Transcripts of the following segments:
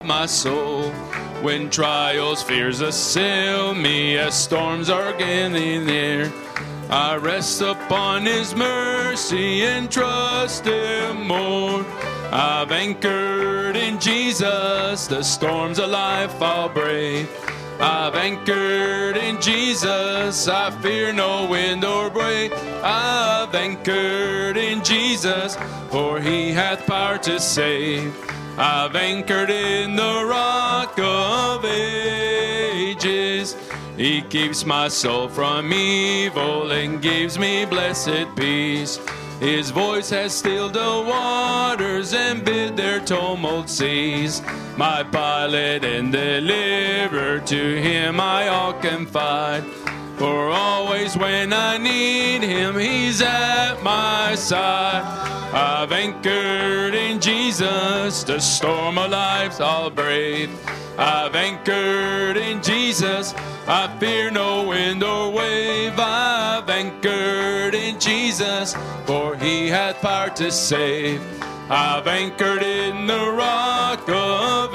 my soul. When trials, fears assail me, as storms are getting near, I rest upon His mercy and trust Him more. I've anchored in Jesus, the storms of life I'll brave. I've anchored in Jesus, I fear no wind or wave. I've anchored in Jesus, for He hath power to save. I've anchored in the Rock of Ages. He keeps my soul from evil and gives me blessed peace. His voice has stilled the waters and bid their tumult cease. My pilot and deliverer, to Him I all confide. For always when I need Him, He's at my side. I've anchored in Jesus, the storm of life I'll brave. I've anchored in Jesus, I fear no wind or wave. I've anchored in Jesus, for He hath power to save. I've anchored in the Rock of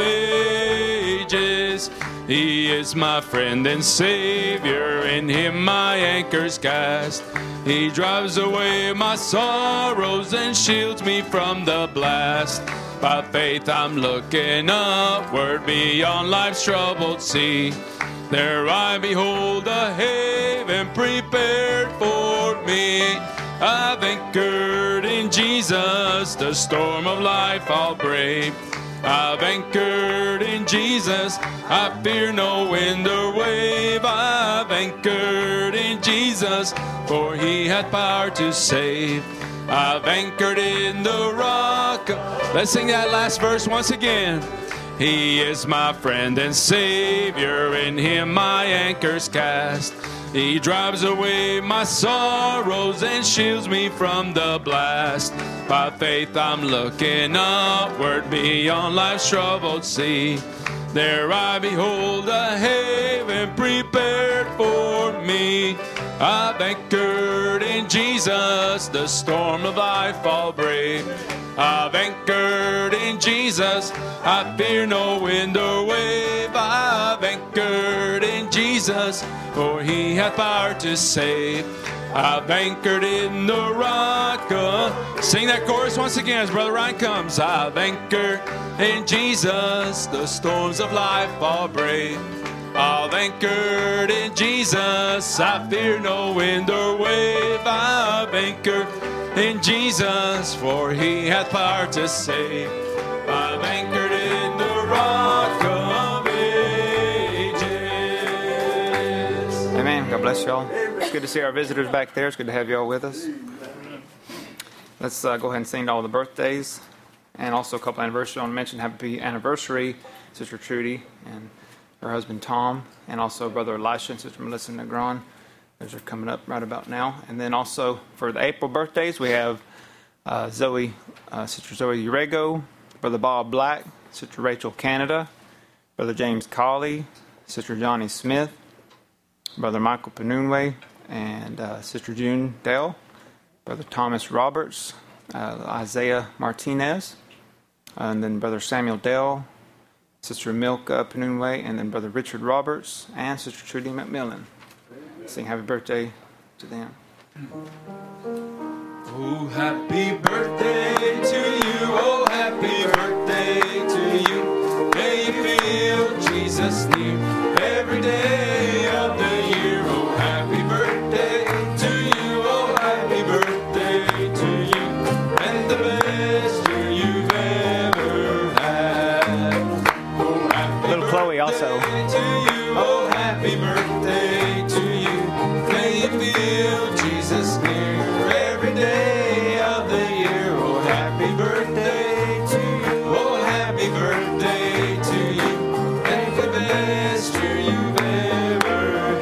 Ages. He is my friend and Savior, in Him my anchor's cast. He drives away my sorrows and shields me from the blast. By faith I'm looking upward beyond life's troubled sea. There I behold a haven prepared for me. I've anchored in Jesus, the storm of life I'll brave. I've anchored in Jesus, I fear no wind or wave. I've anchored in Jesus, for He hath power to save. I've anchored in the Rock. Let's sing that last verse once again. He is my friend and Savior, in Him my anchor's cast. He drives away my sorrows and shields me from the blast. By faith I'm looking upward beyond life's troubled sea. There I behold a haven prepared for me. I've anchored in Jesus, the storm of life I'll brave. I've anchored in Jesus, I fear no wind or wave. I've anchored in Jesus, for He hath power to save. I've anchored in the Rock of... Sing that chorus once again as Brother Ryan comes. I've anchored in Jesus, the storms of life I'll brave. I've anchored in Jesus, I fear no wind or wave. I've anchored in Jesus, for He hath power to save. I've anchored in the Rock of Ages. Amen. God bless y'all. It's good to see our visitors back there. It's good to have y'all with us. Let's go ahead and sing all the birthdays and also a couple anniversaries. I want to mention happy anniversary, Sister Trudy and her husband Tom, and also Brother Elisha and Sister Melissa Negron. Those are coming up right about now. And then also for the April birthdays, we have Sister Zoe Urego, Brother Bob Black, Sister Rachel Canada, Brother James Colley, Sister Johnny Smith, Brother Michael Panunwe, and Sister June Dale, Brother Thomas Roberts, Isaiah Martinez, and then Brother Samuel Dale, Sister Milka Panunwe, and then Brother Richard Roberts, and Sister Trudy McMillan. Sing happy birthday to them. Oh, happy birthday to you. Oh, happy birthday to you. May you feel Jesus near every day of the year. Oh, happy birthday to you. Oh, happy birthday to you. And the best year you've ever had. Oh, happy Little Chloe also. birthday to you. Oh, happy birthday to you. May you feel Jesus near every day of the year. Oh, happy birthday to you. Oh, happy birthday to you. And the best year you've ever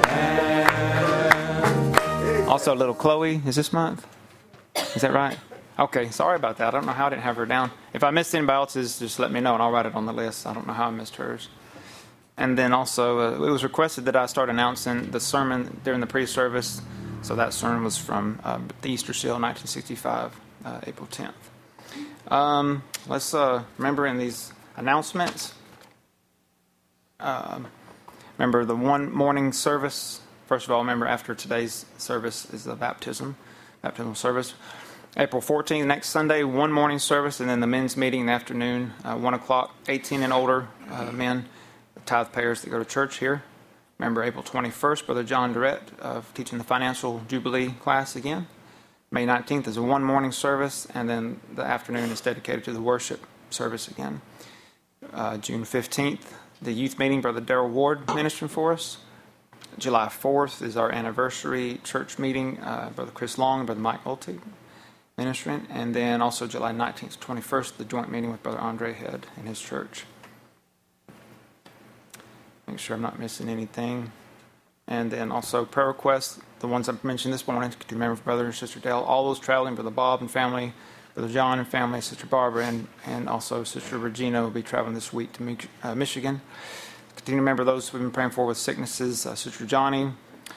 had. Also, little Chloe is this month. Is that right? Okay, sorry about that. I don't know how I didn't have her down. If I missed anybody else's, just let me know and I'll write it on the list. I don't know how I missed hers. And then also, it was requested that I start announcing the sermon during the pre-service. So that sermon was from the Easter Seal, 1965, April 10th. Let's remember in these announcements Remember the one morning service. First of all, remember after today's service is the baptismal service. April 14th, next Sunday, one morning service, and then the men's meeting in the afternoon, 1 o'clock, 18 and older men, the tithe payers that go to church here. Remember April 21st, Brother John Durrett teaching the Financial Jubilee class again. May 19th is a one morning service, and then the afternoon is dedicated to the worship service again. June 15th, the youth meeting, Brother Darrell Ward ministering for us. July 4th is our anniversary church meeting, Brother Chris Long and Brother Mike Oltig ministering. And then also July 19th to 21st, the joint meeting with Brother Andre Head and his church. Make sure I'm not missing anything. And then also prayer requests, the ones I've mentioned this morning, to remember Brother and Sister Dale, all those traveling, Brother Bob and family, Brother John and family, Sister Barbara, and also Sister Regina will be traveling this week to Michigan. Continue to remember those we've been praying for with sicknesses, Sister Johnny,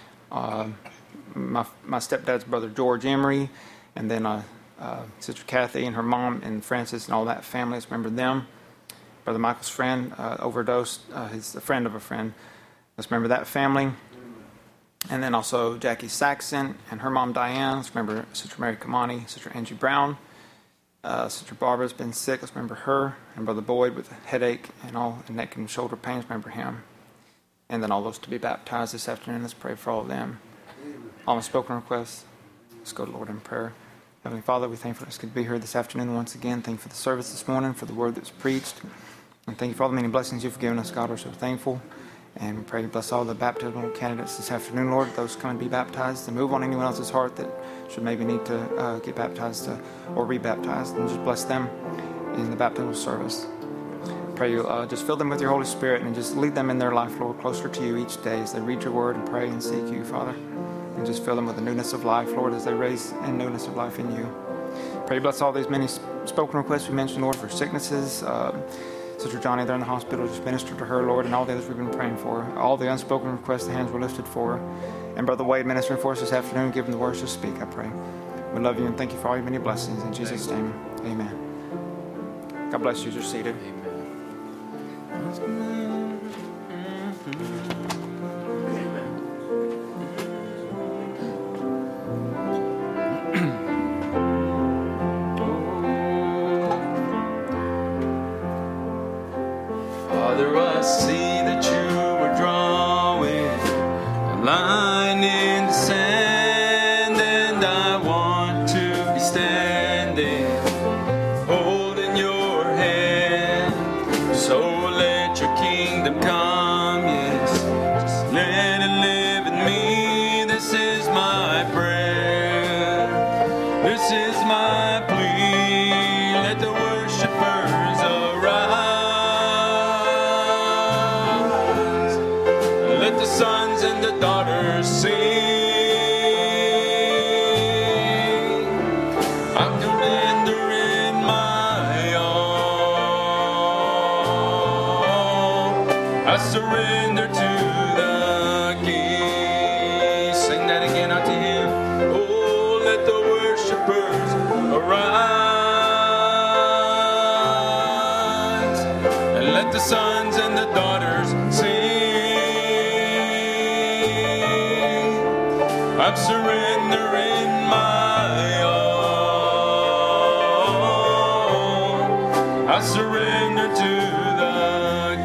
my stepdad's brother George Emery, and then Sister Kathy and her mom and Francis and all that family. Let's remember them. Brother Michael's friend overdosed. He's a friend of a friend. Let's remember that family. And then also Jackie Saxon and her mom Diane. Let's remember Sister Mary Kamani, Sister Angie Brown. Sister Barbara's been sick. Let's remember her. And Brother Boyd with a headache and neck and shoulder pains. Remember him. And then all those to be baptized this afternoon. Let's pray for all of them. All my spoken requests. Let's go to the Lord in prayer. Heavenly Father, we thank you for us to be here this afternoon once again. Thank you for the service this morning, for the word that's preached. And thank you for all the many blessings you've given us, God. We're so thankful. And we pray to bless all the baptismal candidates this afternoon, Lord. Those coming to be baptized, and move on anyone else's heart that should maybe need to get baptized or re-baptized. And just bless them in the baptismal service. Pray you just fill them with your Holy Spirit and just lead them in their life, Lord, closer to you each day as they read your word and pray and seek you, Father. And just fill them with the newness of life, Lord, as they raise in newness of life in you. Pray you bless all these many spoken requests we mentioned, Lord, for sicknesses. Sister Johnny there in the hospital, just minister to her, Lord, and all the others we've been praying for. All the unspoken requests, the hands were lifted for. And Brother Wade ministering for us this afternoon, give him the words to speak, I pray. We love you and thank you for all your many blessings. In Jesus' name, amen. God bless you. You're seated. Father, I see that you are drawing a line in the sand, and I want to be standing, holding your hand. So let your kingdom come, yes, just let it live in me. This is my prayer, this is my plea. Let the worshipers arise. Let the sons and the daughters sing. I'm surrendering my all. I surrender to the King. Sing that again unto him. Oh, let the worshipers arise. And let the sons and the daughters sing. I'm surrendering my all. I surrender to the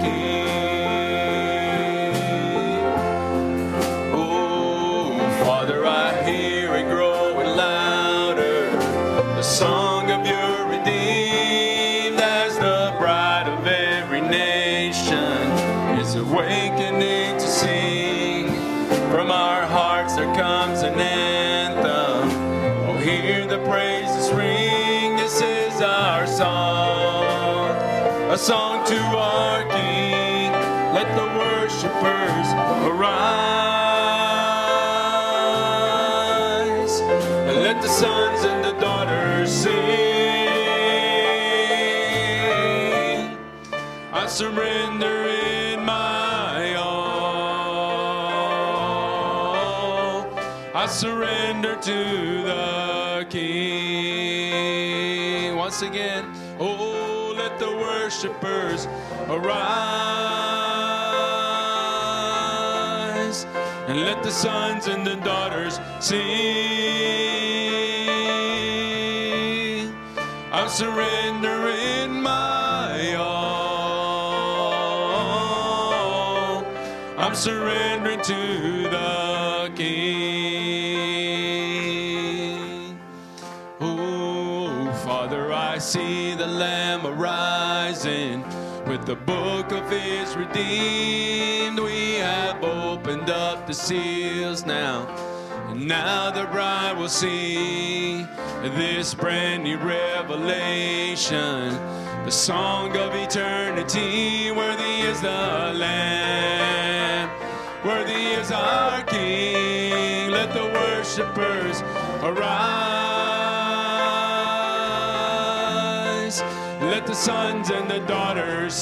King. Oh, Father, I hear it growing louder, the song of your redeemed, as the bride of every nation is awakening to sing. From our hearts there comes an anthem. Oh, hear the praises ring. This is our song, a song to our King. Let the worshipers arise, and let the sons and the daughters sing. I surrender in my all. I surrender to the King. Once again, oh, let the worshipers arise. and let the sons and the daughters sing. I'm surrendering my all. I'm surrendering to the King. Oh, Father, I see the Lamb arising with the book of his redeemed. We have opened up the seals now, and now the bride will see this brand new revelation, the song of eternity. Worthy is the Lamb, worthy is our King. Let the worshipers arise. Let the sons and the daughters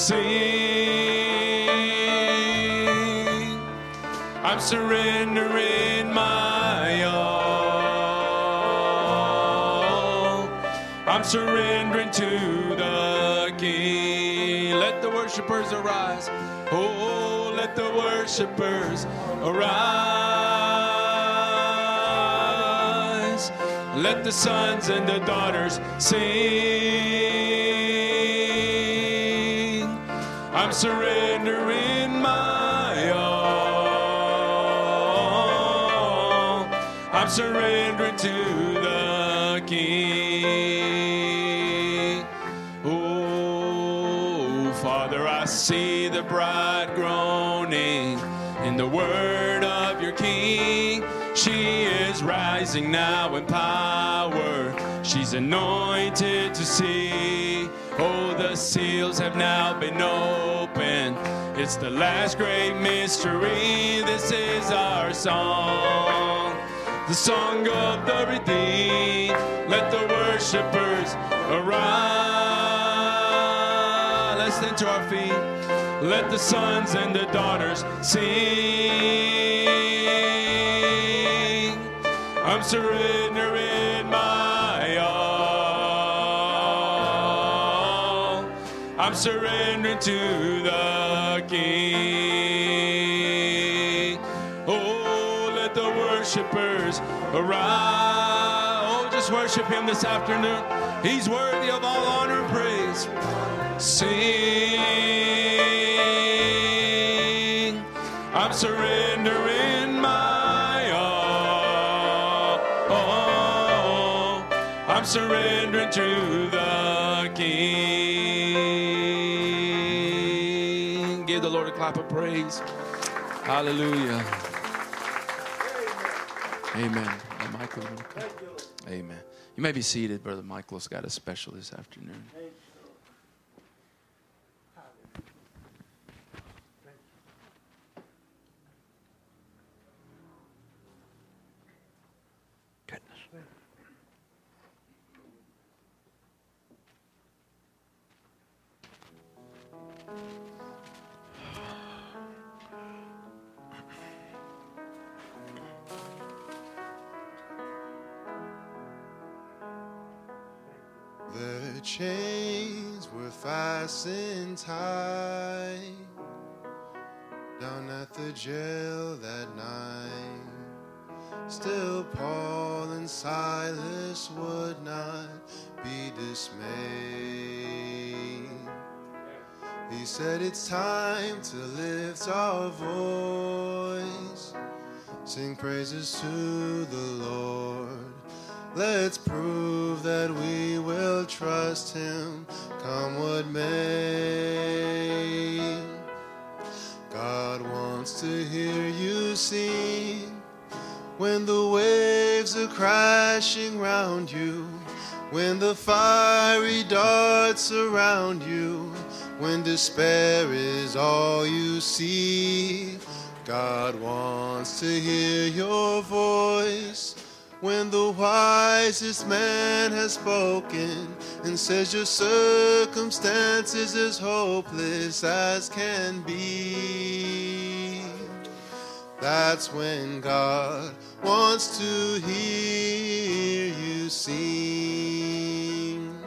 sing. I'm surrendering my all. I'm surrendering to the King. Let the worshipers arise. Oh, let the worshipers arise. Let the sons and the daughters sing. I'm surrendering my all. I'm surrendering to the King. Oh, Father, I see the bride groaning in the word of your King. She is rising now in power. She's anointed to see. Oh, the seals have now been opened. It's the last great mystery. This is our song, the song of the redeemed. Let the worshipers arise. Let's stand to our feet. Let the sons and the daughters sing. I'm surrendering my all. I'm surrendering to the King. Oh, let the worshipers arise. Oh, just worship him this afternoon. He's worthy of all honor and praise. Sing. I'm surrendering my all. I'm surrendering to the King. Give the Lord a clap of praise. Hallelujah. Amen. Michael, amen. You may be seated. Brother Michael's got a special this afternoon. The chains were fastened tight down at the jail that night. Still Paul and Silas would not be dismayed. He said, it's time to lift our voice, sing praises to the Lord. Let's prove that we will trust him, come what may. God wants to hear you sing when the waves are crashing round you, when the fiery darts surround you, when despair is all you see. God wants to hear your voice when the wisest man has spoken and says your circumstances as hopeless as can be. That's when God wants to hear you sing.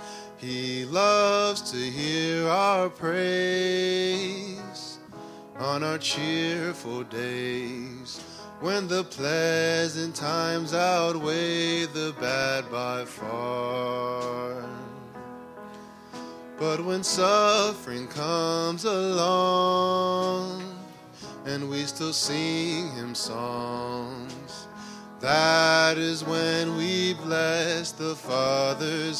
He loves to hear our praise on our cheerful days, when the pleasant times outweigh the bad by far. But when suffering comes along, and we still sing him songs, that is when we bless the Father's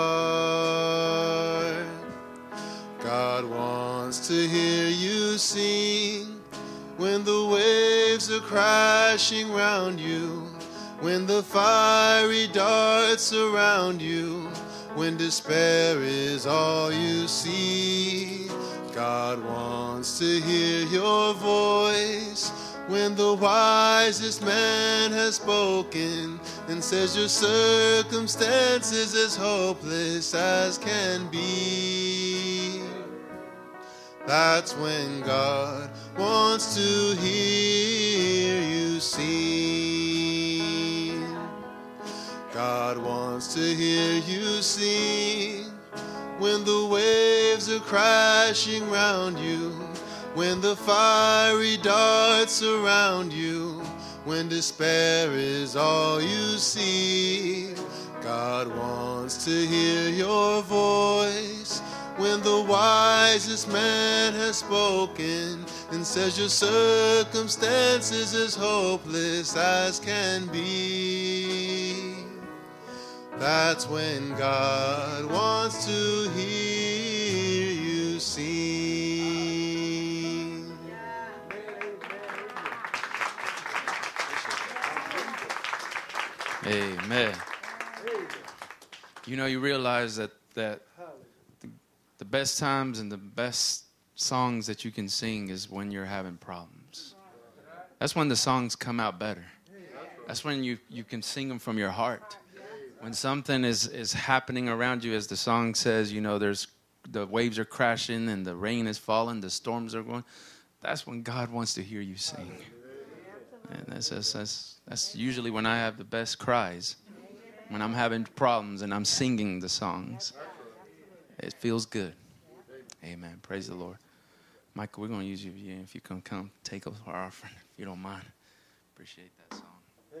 heart. God wants to hear you sing when the waves are crashing round you, when the fiery darts surround you, when despair is all you see. God wants to hear your voice when the wisest man has spoken and says your circumstance is as hopeless as can be. That's when God wants to hear you sing. God wants to hear you sing when the waves are crashing round you, when the fiery darts surround you, when despair is all you see. God wants to hear your voice when the wisest man has spoken and says your circumstance is as hopeless as can be. That's when God wants to hear you sing. Amen. You know, you realize that the best times and the best songs that you can sing is when you're having problems. That's when the songs come out better. That's when you can sing them from your heart. When something is happening around you, as the song says, you know, the waves are crashing and the rain is falling, the storms are going. That's when God wants to hear you sing. And that's usually when I have the best cries, when I'm having problems and I'm singing the songs. It feels good. Amen. Praise the Lord. Michael, we're going to use you if you can come take up our offering, if you don't mind. Appreciate that song.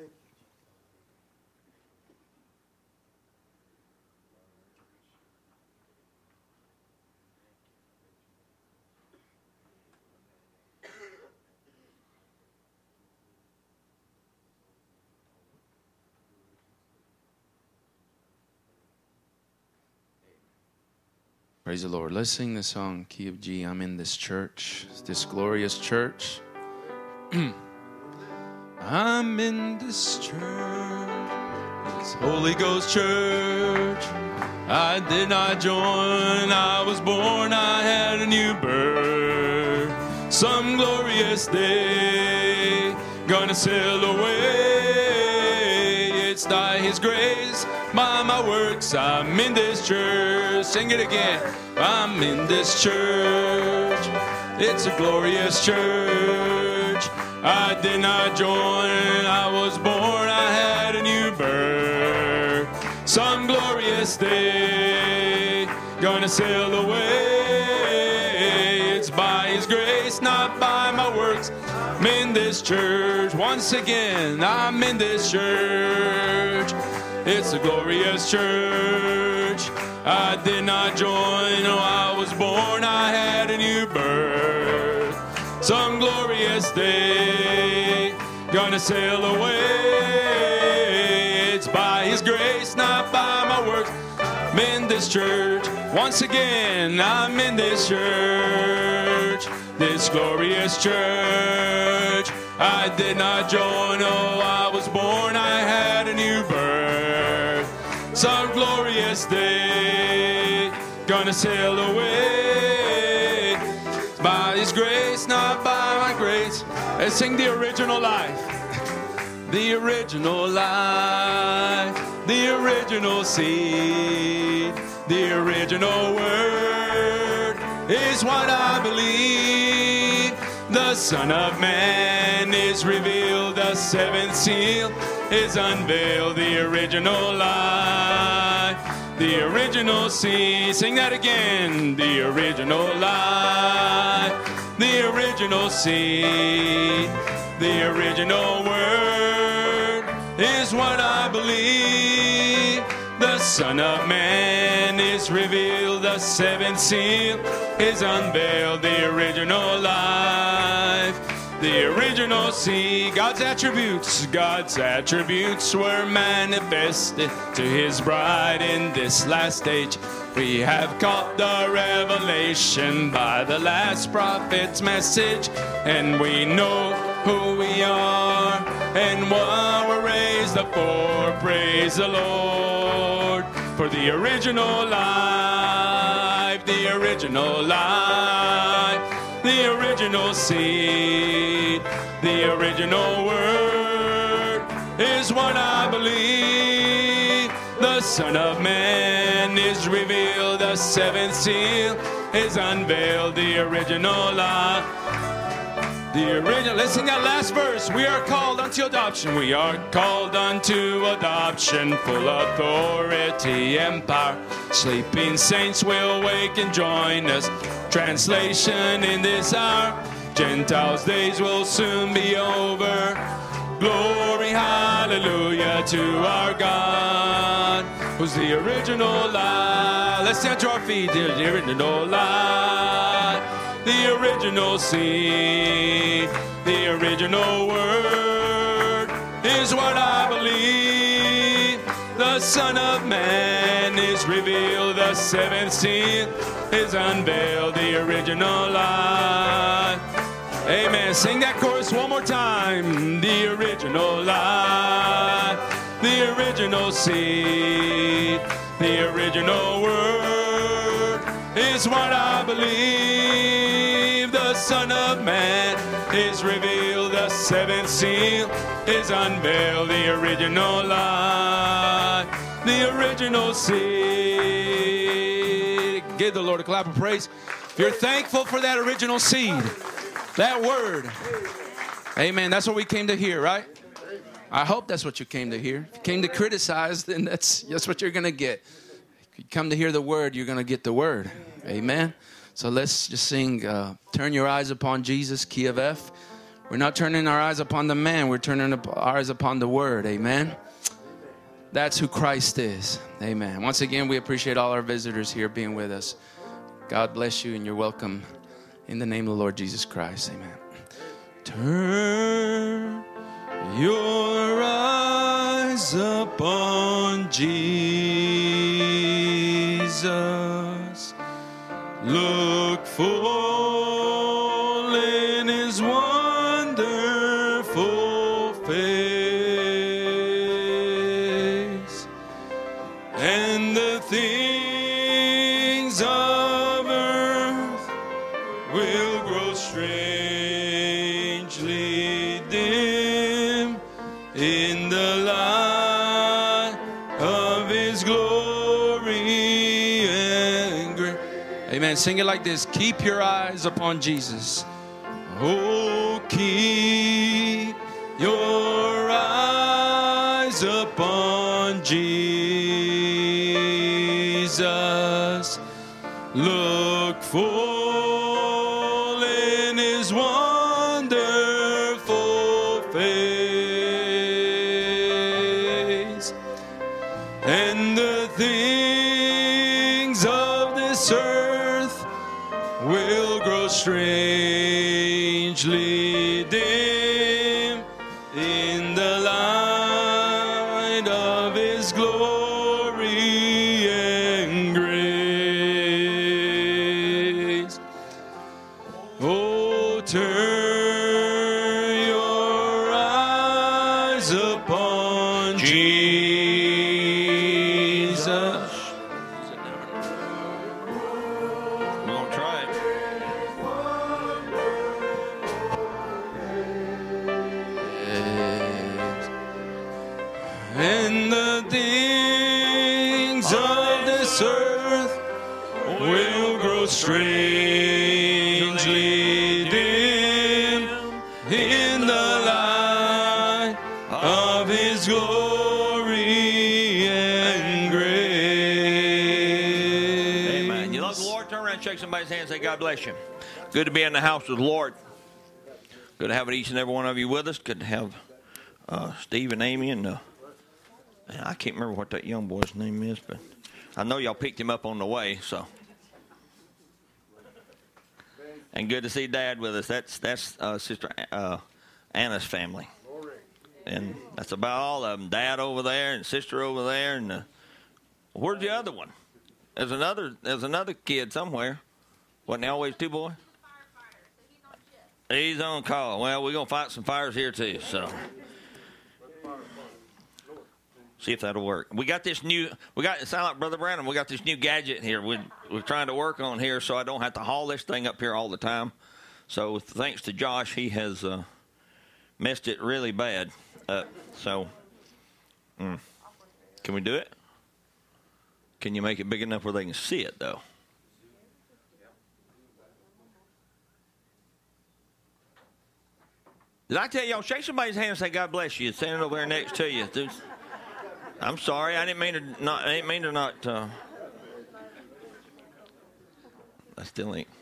Praise the Lord. Let's sing the song, Key of G. I'm in this church, this glorious church. I'm in this church, this Holy Ghost church. I did not join, I was born, I had a new birth. Some glorious day, gonna sail away. It's by His grace, by my works, I'm in this church. Sing it again. I'm in this church. It's a glorious church. I did not join. I was born. I had a new birth. Some glorious day, gonna sail away. It's by His grace, not by my works. I'm in this church. Once again, I'm in this church. It's a glorious church. I did not join, no, I was born, I had a new birth. Some glorious day, gonna sail away. It's by His grace, not by my works. I'm in this church. Once again, I'm in this church. This glorious church. I did not join, no, I was born, I had a new birth. Some glorious day, gonna sail away. By His grace, not by my grace. Let's sing the original life. The original life, the original seed, the original word is what I believe. The Son of Man is revealed, the seventh seal is unveiled, the original life, the original seed. Sing that again. The original life, the original original seed. The original word is what I believe. The Son of Man is revealed. The seventh seal is unveiled. The original life. The original seed. God's attributes were manifested to his bride in this last age. We have caught the revelation by the last prophet's message, and we know who we are and what we're raised up for. Praise the Lord for the original life, the original life, the original seed, the original word is what I believe. The Son of Man is revealed. The seventh seal is unveiled. The original life. The original. Let's sing that last verse. We are called unto adoption. We are called unto adoption. Full authority and power. Sleeping saints will wake and join us. Translation in this hour. Gentiles' days will soon be over. Glory, hallelujah to our God, who's the original life. Let's stand to our feet. The original life, the original seed, the original word is what I believe. The Son of Man is revealed. The seventh seal is unveiled. The original life. Amen. Sing that chorus one more time. The original life, the original seed, the original word is what I believe. The Son of Man is revealed. The seventh seal is unveiled. The original life, the original seed. Give the Lord a clap of praise. If you're thankful for that original seed, that word. Amen. That's what we came to hear, right? I hope that's what you came to hear. If you came to criticize, then that's what you're going to get. If you come to hear the word, you're going to get the word. Amen. So let's just sing, turn your eyes upon Jesus, key of F. We're not turning our eyes upon the man. We're turning our eyes upon the word. Amen. That's who Christ is. Amen. Once again, we appreciate all our visitors here being with us. God bless you, and you're welcome. In the name of the Lord Jesus Christ, amen. Turn your eyes upon Jesus. Look full in his wonderful face, and the things of earth will grow strangely dim in the light of his glory and grace. Amen. Sing it like this. Keep your eyes upon Jesus. Oh, keep your eyes upon Jesus. Look full in his wonderful face, and the things of this earth will grow strangely dim in the light of his glory and grace. Oh, turn your eyes upon Jesus. We're going to try it. Yes. And the things of this earth will grow strangely dim in the light of his glory and grace. Amen. You love the Lord? Turn around and shake somebody's hand and say, God bless you. Good to be in the house of the Lord. Good to have each and every one of you with us. Good to have Steve and Amy and I can't remember what that young boy's name is, but I know y'all picked him up on the way. So, and good to see Dad with us. That's Sister Anna's family, and that's about all of them. Dad over there and sister over there, and where's the other one? There's another kid somewhere. Wasn't there always two boys? He's on call. Well, we're going to fight some fires here, too, so. See if that'll work. It sound like Brother Brandon, we got this new gadget here we're trying to work on here so I don't have to haul this thing up here all the time. So thanks to Josh, he has messed it really bad. Can we do it? Can you make it big enough where they can see it, though? Did I tell y'all, shake somebody's hand and say, God bless you, standing over there next to you. I'm sorry, I didn't mean to not. I still ain't.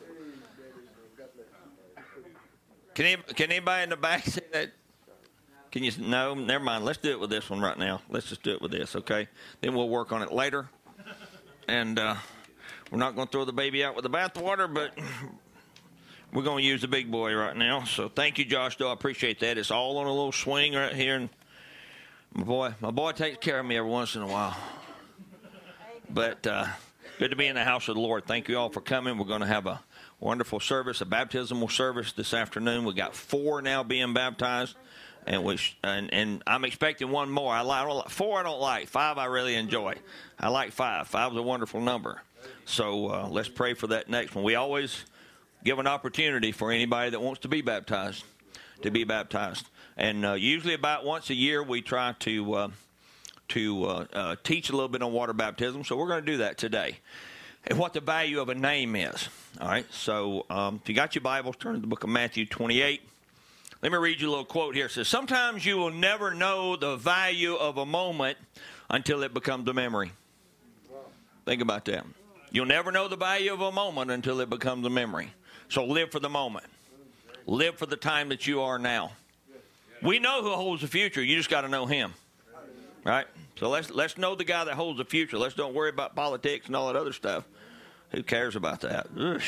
Can anybody in the back say that? Can you? No, never mind. Let's do it with this one right now. Let's just do it with this, okay? Then we'll work on it later. And we're not going to throw the baby out with the bathwater, but we're going to use the big boy right now. So thank you, Josh, though. I appreciate that. It's all on a little swing right here. And my boy takes care of me every once in a while. But good to be in the house of the Lord. Thank you all for coming. We're going to have a wonderful service, a baptismal service this afternoon. We got 4 now being baptized. And I'm expecting one more. 4 I don't like. 5 I really enjoy. I like 5. 5 is a wonderful number. So let's pray for that next one. We always give an opportunity for anybody that wants to be baptized to be baptized. And usually about once a year we try to teach a little bit on water baptism. So we're going to do that today. And what the value of a name is. All right. So if you got your Bibles, turn to the book of Matthew 28. Let me read you a little quote here. It says, sometimes you will never know the value of a moment until it becomes a memory. Think about that. You'll never know the value of a moment until it becomes a memory. So live for the moment. Live for the time that you are now. We know who holds the future. You just got to know him. Right? So let's know the guy that holds the future. Let's don't worry about politics and all that other stuff. Who cares about that? Ugh.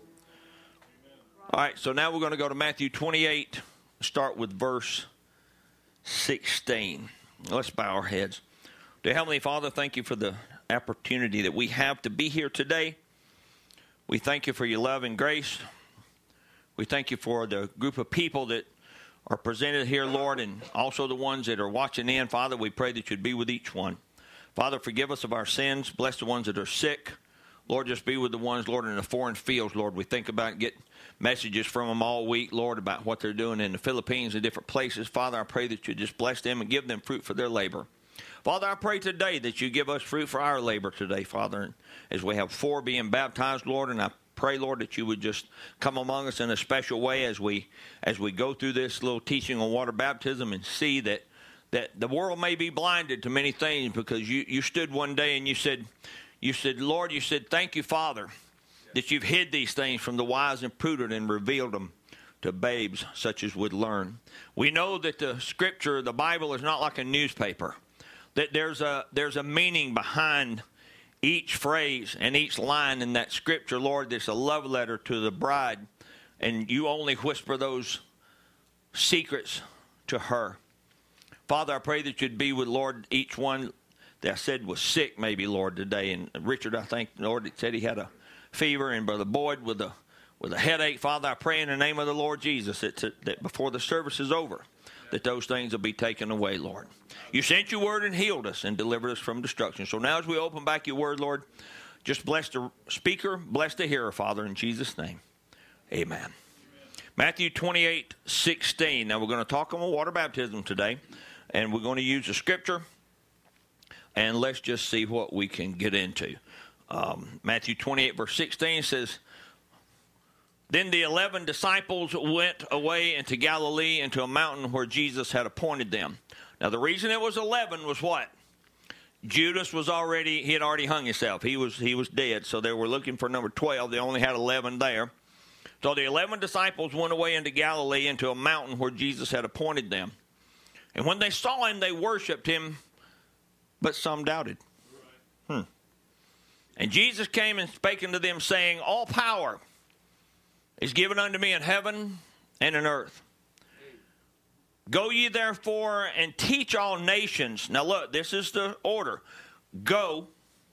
All right, so now we're going to go to Matthew 28, start with verse 16. Let's bow our heads. Dear Heavenly Father, thank you for the opportunity that we have to be here today. We thank you for your love and grace. We thank you for the group of people that are presented here, Lord, and also the ones that are watching in. Father, we pray that you'd be with each one. Father, forgive us of our sins. Bless the ones that are sick. Lord, just be with the ones, Lord, in the foreign fields, Lord. We think about and get messages from them all week, Lord, about what they're doing in the Philippines and different places. Father, I pray that you just bless them and give them fruit for their labor. Father, I pray today that you give us fruit for our labor today, Father, as we have 4 being baptized, Lord, and I pray, Lord, that you would just come among us in a special way as we go through this little teaching on water baptism and see that the world may be blinded to many things because you stood one day and you said, Lord, you said, thank you, Father, that you've hid these things from the wise and prudent and revealed them to babes such as would learn. We know that the Scripture, the Bible, is not like a newspaper, that there's a meaning behind each phrase and each line in that Scripture, Lord. There's a love letter to the bride, and you only whisper those secrets to her. Father, I pray that you'd be with, Lord, each one that I said was sick maybe, Lord, today. And Richard, I think, Lord, said he had a fever, and Brother Boyd with a headache. Father, I pray in the name of the Lord Jesus that before the service is over, that those things will be taken away, Lord. You sent your word and healed us and delivered us from destruction. So now as we open back your word, Lord, just bless the speaker, bless the hearer, Father, in Jesus' name. Amen. Matthew 28:16. Now we're going to talk on water baptism today, and we're going to use the Scripture, and let's just see what we can get into. Matthew 28, verse 16 says, Then the 11 disciples went away into Galilee, into a mountain where Jesus had appointed them. Now the reason it was 11 was what? Judas he had already hung himself. He was dead, so they were looking for number 12. They only had 11 there. So the 11 disciples went away into Galilee, into a mountain where Jesus had appointed them. And when they saw him, they worshipped him, but some doubted. And Jesus came and spake unto them, saying, all power is given unto me in heaven and in earth. Go ye therefore and teach all nations. Now look, this is the order. Go.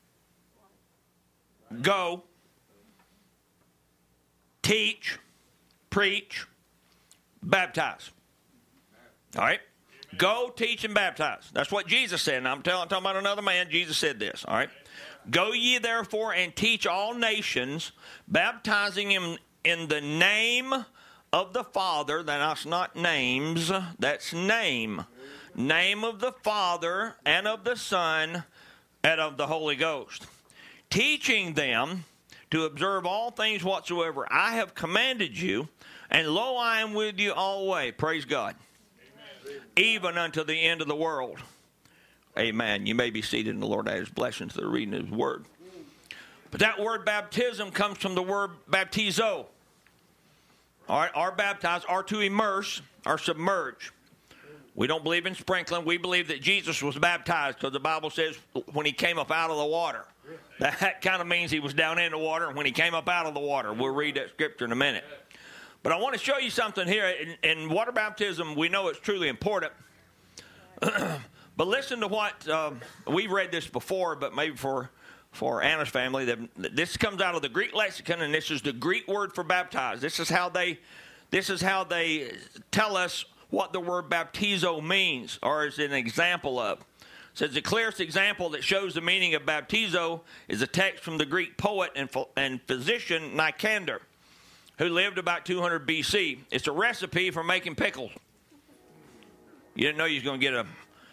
Go. Teach. Preach. Baptize. All right? Go, teach, and baptize. That's what Jesus said. And I'm talking about another man. Jesus said this. All right? Go ye therefore and teach all nations, baptizing him in the name of the Father. That's not names. That's name. Name of the Father and of the Son and of the Holy Ghost. Teaching them to observe all things whatsoever I have commanded you. And lo, I am with you always. Praise God. Even unto the end of the world. Amen. You may be seated, and the Lord add his blessing to the reading of his word. But that word baptism comes from the word baptizo. All right, or baptize, or to immerse, or submerge. We don't believe in sprinkling. We believe that Jesus was baptized because the Bible says when he came up out of the water. That kind of means he was down in the water, and when he came up out of the water. We'll read that scripture in a minute. But I want to show you something here. In water baptism, we know it's truly important. But listen to what, we've read this before, but maybe for Anna's family, this comes out of the Greek lexicon, and this is the Greek word for baptize. This is how they tell us what the word baptizo means, or is an example of. It says the clearest example that shows the meaning of baptizo is a text from the Greek poet and physician Nicander, who lived about 200 BC. It's a recipe for making pickles. You didn't know you was going to get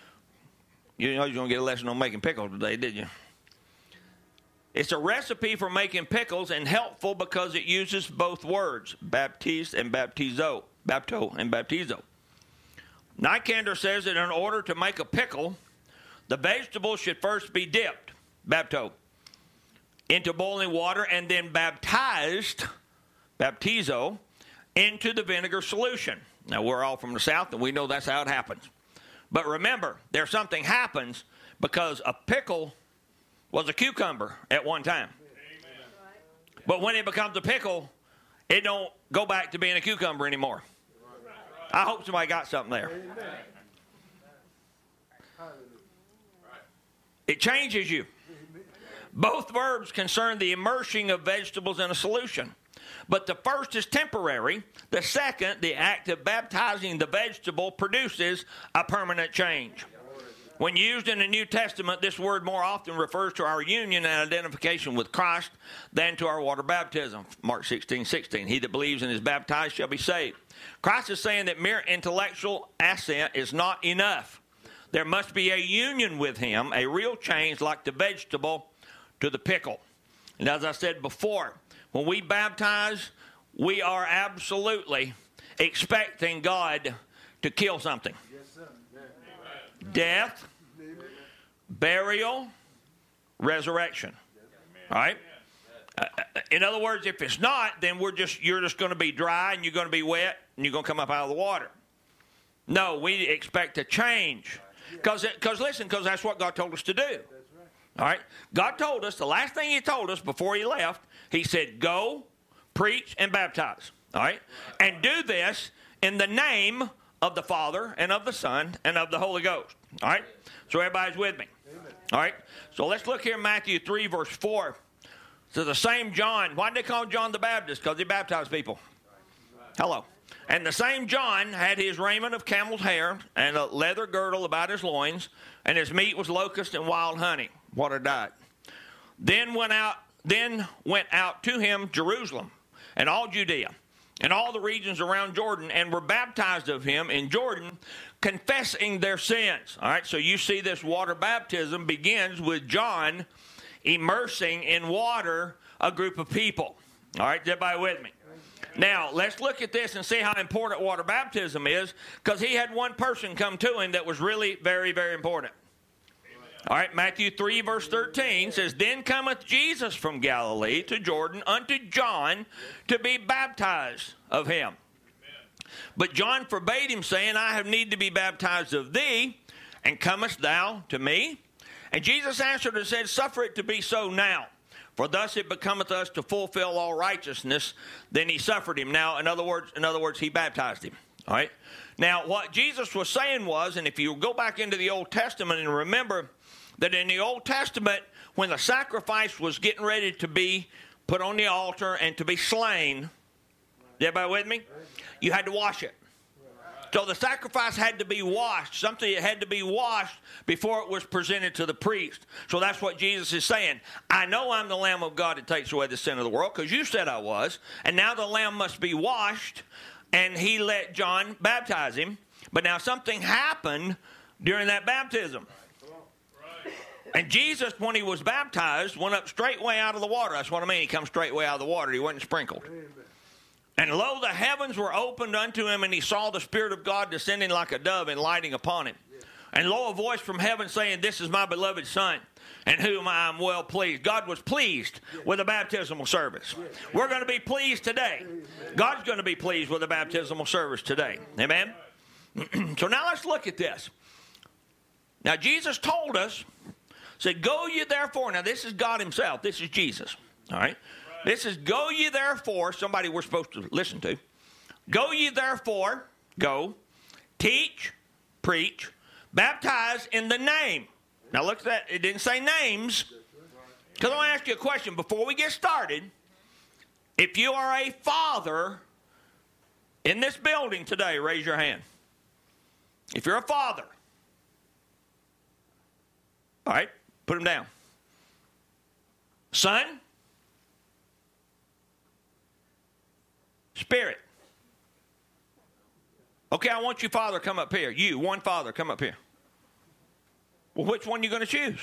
a lesson on making pickles today, did you? It's a recipe for making pickles and helpful because it uses both words, baptiste and baptizo, bapto and baptizo. Nicander says that in order to make a pickle, the vegetable should first be dipped, bapto, into boiling water and then baptized, baptizo, into the vinegar solution. Now, we're all from the South, and we know that's how it happens. But remember, there's something happens because a pickle was a cucumber at one time. Amen. But when it becomes a pickle, it don't go back to being a cucumber anymore. I hope somebody got something there. It changes you. Both verbs concern the immersing of vegetables in a solution. But the first is temporary. The second, the act of baptizing the vegetable, produces a permanent change. When used in the New Testament, this word more often refers to our union and identification with Christ than to our water baptism. Mark 16:16. He that believes and is baptized shall be saved. Christ is saying that mere intellectual assent is not enough. There must be a union with him, a real change like the vegetable to the pickle. And as I said before, when we baptize, we are absolutely expecting God to kill something. Death, burial, resurrection. All right? In other words, if it's not, then you're just going to be dry and you're going to be wet and you're going to come up out of the water. No, we expect a change. Because that's what God told us to do. All right? God told us, the last thing he told us before he left, he said, go, preach, and baptize. All right? And do this in the name of the Father and of the Son and of the Holy Ghost. All right? So everybody's with me. Amen. All right? So let's look here in Matthew 3, verse 4. So the same John, why did they call him John the Baptist? Because he baptized people. Hello. And the same John had his raiment of camel's hair and a leather girdle about his loins, and his meat was locust and wild honey. What a diet. Then went out to him Jerusalem and all Judea and all the regions around Jordan, and were baptized of him in Jordan, confessing their sins. All right, so you see this water baptism begins with John immersing in water a group of people. All right, is everybody with me? Now, let's look at this and see how important water baptism is, because he had one person come to him that was really very, very important. All right, Matthew 3, verse 13 says, Then cometh Jesus from Galilee to Jordan unto John to be baptized of him. Amen. But John forbade him, saying, I have need to be baptized of thee, and comest thou to me? And Jesus answered and said, Suffer it to be so now, for thus it becometh us to fulfill all righteousness. Then he suffered him. Now, in other words, he baptized him. All right. Now, what Jesus was saying was, and if you go back into the Old Testament and remember that in the Old Testament, when the sacrifice was getting ready to be put on the altar and to be slain, is everybody with me? You had to wash it. So the sacrifice had to be washed, something that had to be washed before it was presented to the priest. So that's what Jesus is saying. I know I'm the Lamb of God that takes away the sin of the world, because you said I was, and now the Lamb must be washed, and he let John baptize him. But now something happened during that baptism. And Jesus, when he was baptized, went up straightway out of the water. That's what I mean. He comes straightway out of the water. He wasn't sprinkled. Amen. And lo, the heavens were opened unto him, and he saw the Spirit of God descending like a dove and lighting upon him. Yeah. And lo, a voice from heaven saying, This is my beloved Son, in whom I am well pleased. God was pleased with the baptismal service. Yeah. We're going to be pleased today. Amen. God's going to be pleased with the baptismal service today. Amen? So now let's look at this. Now, Jesus told us, said, Go ye therefore. Now, this is God himself. This is Jesus. All right? This is, Go ye therefore, somebody we're supposed to listen to. Go ye therefore, go, teach, preach, baptize in the name. Now, look at that. It didn't say names. Because I want to ask you a question before we get started. If you are a father in this building today, raise your hand. If you're a father. All right? Put them down. Son, spirit. Okay, I want you, father, come up here. You, one father, come up here. Well, which one are you going to choose?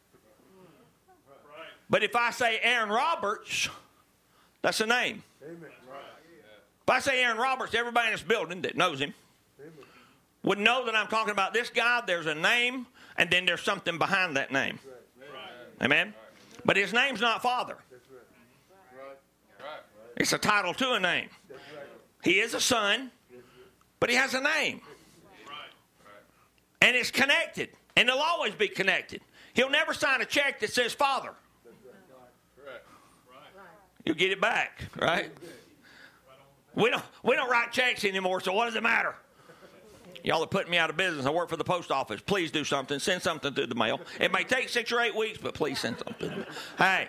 But if I say Aaron Roberts, that's a name. Amen. If I say Aaron Roberts, everybody in this building that knows him would know that I'm talking about this guy. There's a name, and then there's something behind that name. Amen? But his name's not Father. It's a title to a name. He is a son, but he has a name. And it's connected. And it'll always be connected. He'll never sign a check that says Father. You'll get it back, right? We don't write checks anymore, so what does it matter? Y'all are putting me out of business. I work for the post office. Please do something. Send something through the mail. It may take 6 or 8 weeks, but please send something through the mail. Hey.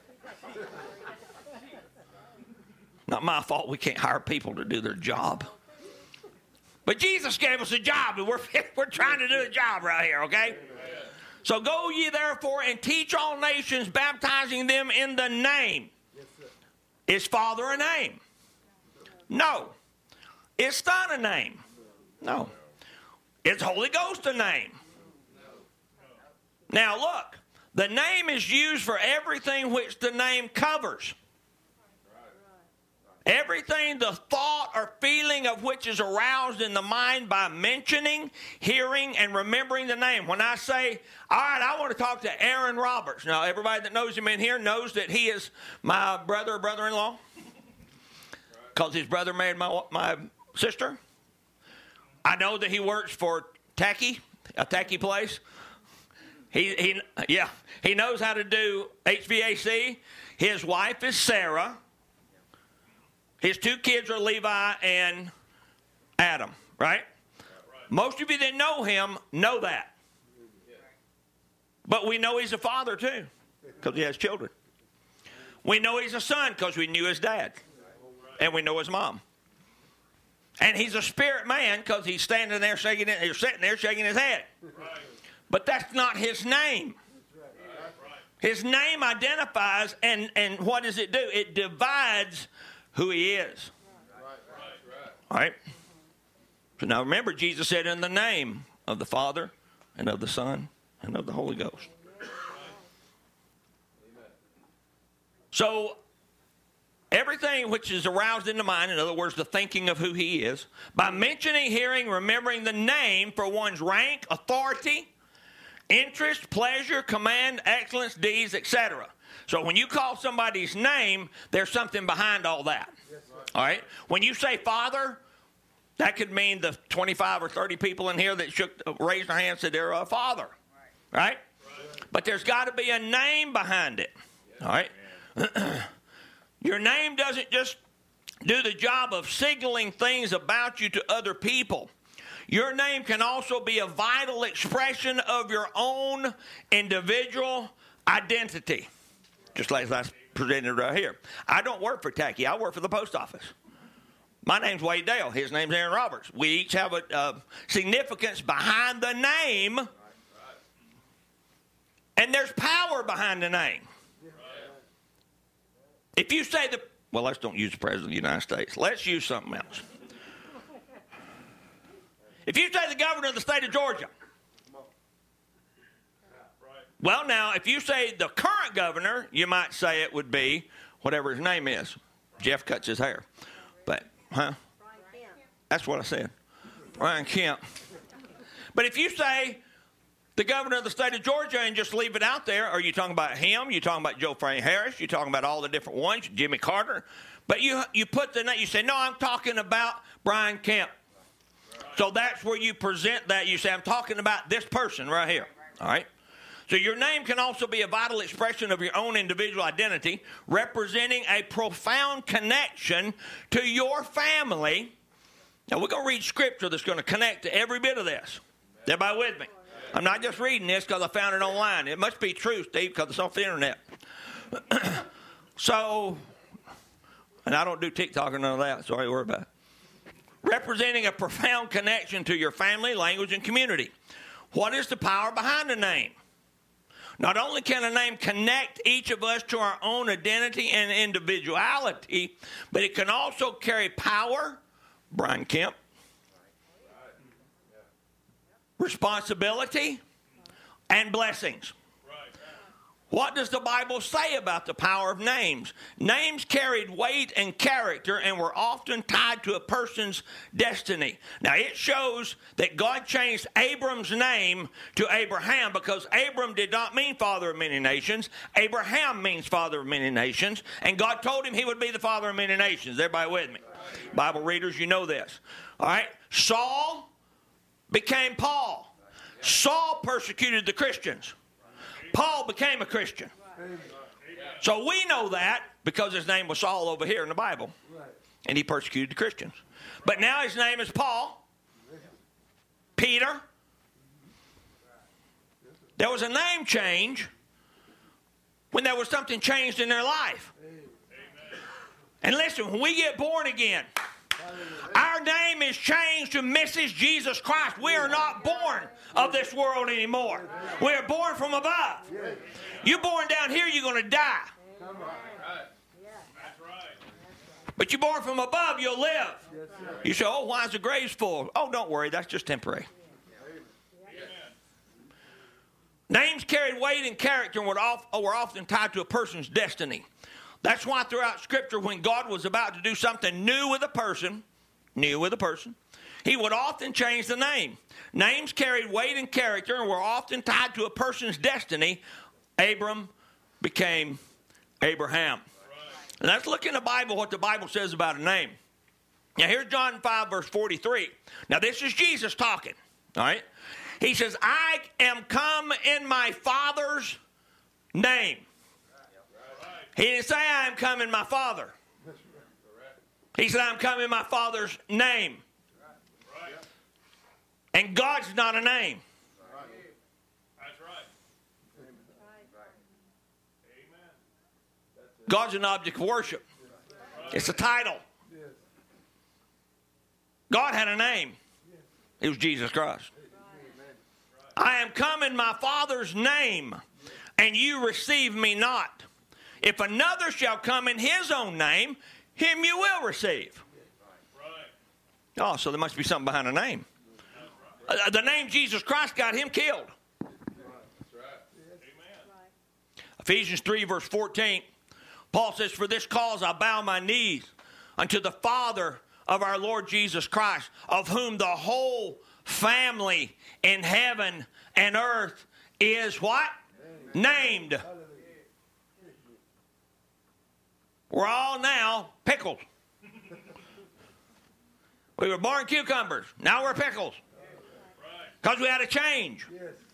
Not my fault we can't hire people to do their job. But Jesus gave us a job, and we're trying to do a job right here, okay? So go ye therefore and teach all nations, baptizing them in the name. Is Father a name? No. Is Son a name? No. Is Holy Ghost a name? Now look, the name is used for everything which the name covers. Everything the thought or feeling of which is aroused in the mind by mentioning, hearing, and remembering the name. When I say, all right, I want to talk to Aaron Roberts. Now, everybody that knows him in here knows that he is my brother or brother-in-law. Because his brother married my sister. I know that he works for a tacky place. He knows how to do HVAC. His wife is Sarah. His 2 kids are Levi and Adam, right? Most of you that know him know that. But we know he's a father too, because he has children. We know he's a son because we knew his dad. And we know his mom. And he's a spirit man because he's standing there shaking it, he's sitting there shaking his head. But that's not his name. His name identifies, and what does it do? It divides who he is. All right? So now remember, Jesus said in the name of the Father and of the Son and of the Holy Ghost. So everything which is aroused in the mind, in other words, the thinking of who he is, by mentioning, hearing, remembering the name for one's rank, authority, interest, pleasure, command, excellence, deeds, etc. So when you call somebody's name, there's something behind all that. All right? When you say Father, that could mean the 25 or 30 people in here that raised their hand and said they're a father. Right? But there's got to be a name behind it. All right? Your name doesn't just do the job of signaling things about you to other people. Your name can also be a vital expression of your own individual identity. Just like I presented right here. I don't work for Tacky. I work for the post office. My name's Wade Dale. His name's Aaron Roberts. We each have a significance behind the name. And there's power behind the name. If you say well, let's don't use the President of the United States. Let's use something else. If you say the governor of the state of Georgia. Well, now, if you say the current governor, you might say it would be whatever his name is. Jeff cuts his hair. But, that's what I said. Brian Kemp. But if you say the governor of the state of Georgia and just leave it out there, are you talking about him? You talking about Joe Frank Harris? You talking about all the different ones? Jimmy Carter? But you put the name, you say, no, I'm talking about Brian Kemp. So that's where you present that. You say, I'm talking about this person right here. All right? So your name can also be a vital expression of your own individual identity, representing a profound connection to your family. Now, we're going to read scripture that's going to connect to every bit of this. Everybody with me? I'm not just reading this because I found it online. It must be true, Steve, because it's off the internet. So, and I don't do TikTok or none of that, so don't worry about it. Representing a profound connection to your family, language, and community. What is the power behind a name? Not only can a name connect each of us to our own identity and individuality, but it can also carry power, Brian Kemp, responsibility, and blessings. What does the Bible say about the power of names? Names carried weight and character and were often tied to a person's destiny. Now, it shows that God changed Abram's name to Abraham because Abram did not mean father of many nations. Abraham means father of many nations, and God told him he would be the father of many nations. Everybody with me? Bible readers, you know this. All right? Saul became Paul. Saul persecuted the Christians. Paul became a Christian. So we know that because his name was Saul over here in the Bible. And he persecuted the Christians. But now his name is Paul. Peter. There was a name change when there was something changed in their life. And listen, when we get born again, our name is changed to Mrs. Jesus Christ. We are not born of this world anymore. We are born from above. You're born down here, you're going to die. But you're born from above, you'll live. You say, oh, why is the grave full? Oh, don't worry, that's just temporary. Names carried weight and character and were often tied to a person's destiny. That's why throughout Scripture, when God was about to do something new with a person, he would often change the name. Names carried weight and character and were often tied to a person's destiny. Abram became Abraham. And let's look in the Bible what the Bible says about a name. Now here's John 5 verse 43. Now this is Jesus talking. All right. He says, I am come in my Father's name. He didn't say I am come in my Father. He said I'm come in my Father's name. And God's not a name. That's right. God's an object of worship. It's a title. God had a name. It was Jesus Christ. I am come in my Father's name, and you receive me not. If another shall come in his own name, him you will receive. Oh, so there must be something behind a name. The name Jesus Christ got him killed. Ephesians 3 verse 14, Paul says, for this cause I bow my knees unto the Father of our Lord Jesus Christ, of whom the whole family in heaven and earth is what? Named. We're all now pickles. We were born cucumbers. Now we're pickles. Because we had a change.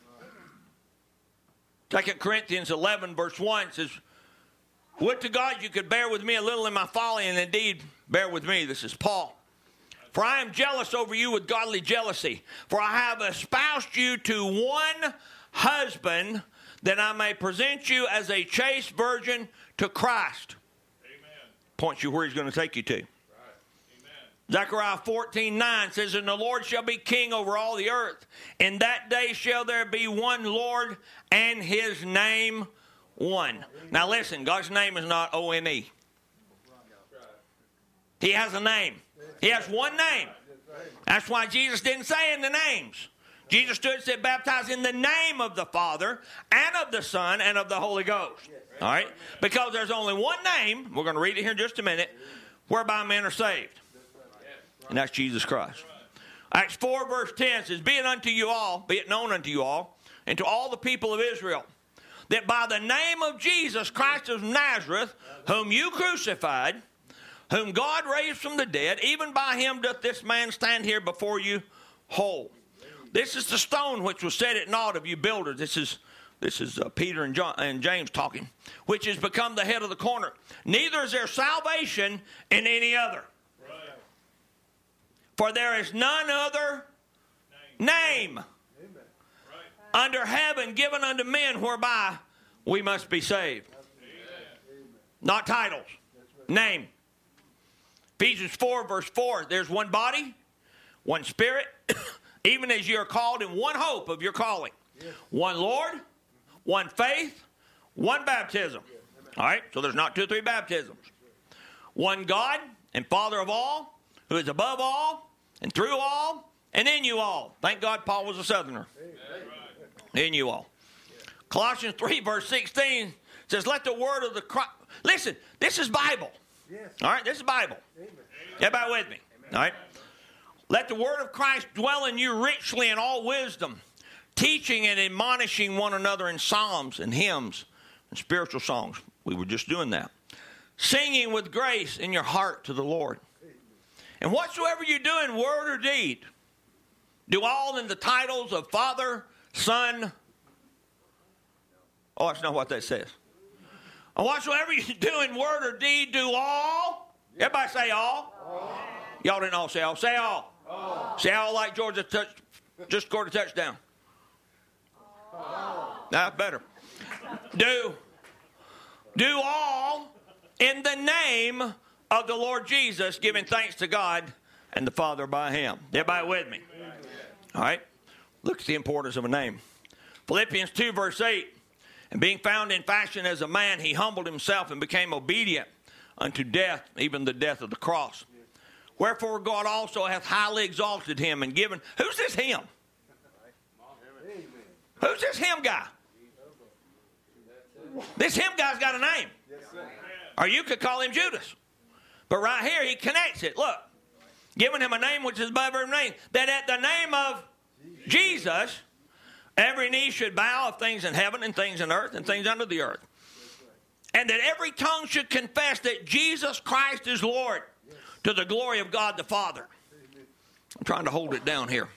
2 Corinthians 11 verse 1 says, would to God you could bear with me a little in my folly, and indeed bear with me. This is Paul. For I am jealous over you with godly jealousy. For I have espoused you to one husband, that I may present you as a chaste virgin to Christ. Amen. Points you where he's going to take you to. Right. Zechariah 14:9 says, and the Lord shall be king over all the earth. In that day shall there be one Lord, and his name one. Now listen, God's name is not O-N-E. He has a name. He has one name. That's why Jesus didn't say in the names. Jesus stood and said, baptize in the name of the Father and of the Son and of the Holy Ghost. All right? Because there's only one name, we're going to read it here in just a minute, whereby men are saved. And that's Jesus Christ. Acts 4 verse 10 says, be it known unto you all, and to all the people of Israel, that by the name of Jesus Christ of Nazareth, whom you crucified, whom God raised from the dead, even by him doth this man stand here before you whole. This is the stone which was set at naught of you builders. This is Peter and James talking, which has become the head of the corner. Neither is there salvation in any other. Right. For there is none other name under heaven given unto men whereby we must be saved. Amen. Not titles. Name. Ephesians 4 verse 4, there's one body, one spirit, even as you are called in one hope of your calling. Yes. One Lord, one faith, one baptism. Yes. All right, so there's not 2 or 3 baptisms. One God and Father of all, who is above all, and through all, and in you all. Thank God Paul was a Southerner. Amen. In you all. Colossians 3 verse 16 says, let the word of the Christ... Listen, this is Bible. Yes. All right, this is Bible. Amen. Everybody with me? Amen. All right. Let the word of Christ dwell in you richly in all wisdom, teaching and admonishing one another in psalms and hymns and spiritual songs. We were just doing that. Singing with grace in your heart to the Lord. And whatsoever you do in word or deed, do all in the titles of Father, Son. Oh, that's not what that says. And whatsoever you do in word or deed, do all. Everybody say all. All. Y'all didn't all say all. Say all. All. Say all like Georgia just scored a touchdown. That's better. Do all in the name of the Lord Jesus, giving thanks to God and the Father by him. Everybody with me? All right. Look at the importance of a name. Philippians 2 verse 8. And being found in fashion as a man, he humbled himself and became obedient unto death, even the death of the cross. Wherefore God also hath highly exalted him and given... Who's this him? Who's this him guy? This him guy's got a name. Or you could call him Judas. But right here he connects it. Look. Giving him a name which is above every name. That at the name of Jesus... every knee should bow of things in heaven and things in earth and things under the earth. And that every tongue should confess that Jesus Christ is Lord, to the glory of God the Father. I'm trying to hold it down here.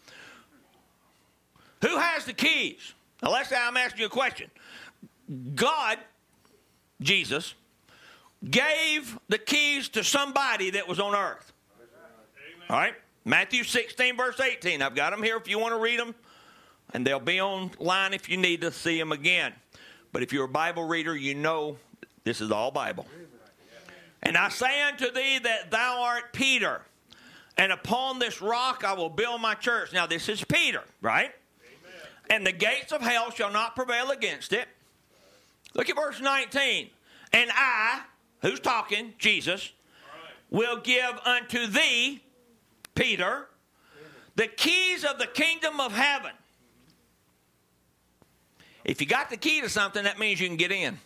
Who has the keys? Now let's say I'm asking you a question. God, Jesus, gave the keys to somebody that was on earth. All right? Matthew 16 verse 18. I've got them here if you want to read them. And they'll be online if you need to see them again. But if you're a Bible reader, you know this is all Bible. And I say unto thee that thou art Peter, and upon this rock I will build my church. Now this is Peter, right? Amen. And the gates of hell shall not prevail against it. Look at verse 19. And I, who's talking? Jesus, will give unto thee, Peter, the keys of the kingdom of heaven. If you got the key to something, that means you can get in. Amen.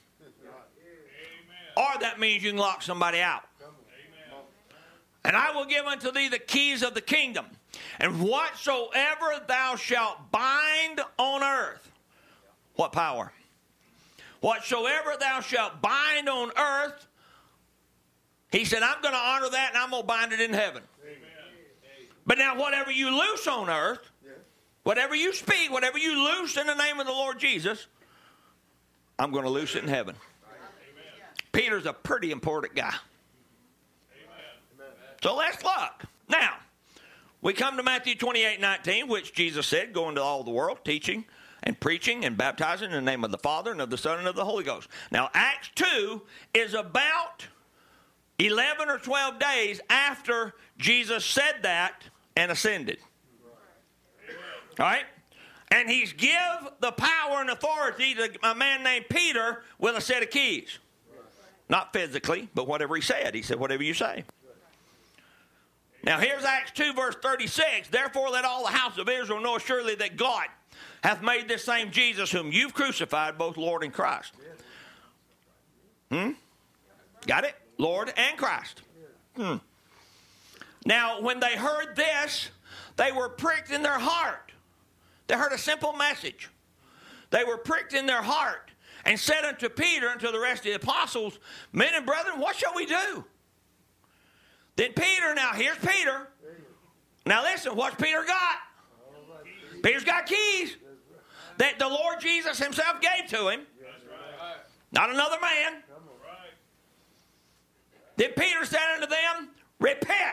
Or that means you can lock somebody out. Amen. And I will give unto thee the keys of the kingdom. And whatsoever thou shalt bind on earth What power? Whatsoever thou shalt bind on earth, he said, I'm going to honor that and I'm going to bind it in heaven. Amen. But now whatever you loose on earth, whatever you speak, whatever you loose in the name of the Lord Jesus, I'm going to loose it in heaven. Amen. Peter's a pretty important guy. Amen. So let's look. Now, we come to Matthew 28:19, which Jesus said, go into all the world, teaching and preaching and baptizing in the name of the Father and of the Son and of the Holy Ghost. Now, Acts 2 is about 11 or 12 days after Jesus said that and ascended. All right? And he's give the power and authority to a man named Peter with a set of keys. Not physically, but whatever he said. He said, whatever you say. Now, here's Acts 2, verse 36. Therefore, let all the house of Israel know surely that God hath made this same Jesus whom you've crucified, both Lord and Christ. Got it? Lord and Christ. Now, when they heard this, they were pricked in their heart. They heard a simple message. They were pricked in their heart and said unto Peter and to the rest of the apostles, men and brethren, what shall we do? Then Peter, now here's Peter. Now listen, what's Peter got? Peter's got keys that the Lord Jesus himself gave to him. Not another man. Then Peter said unto them, repent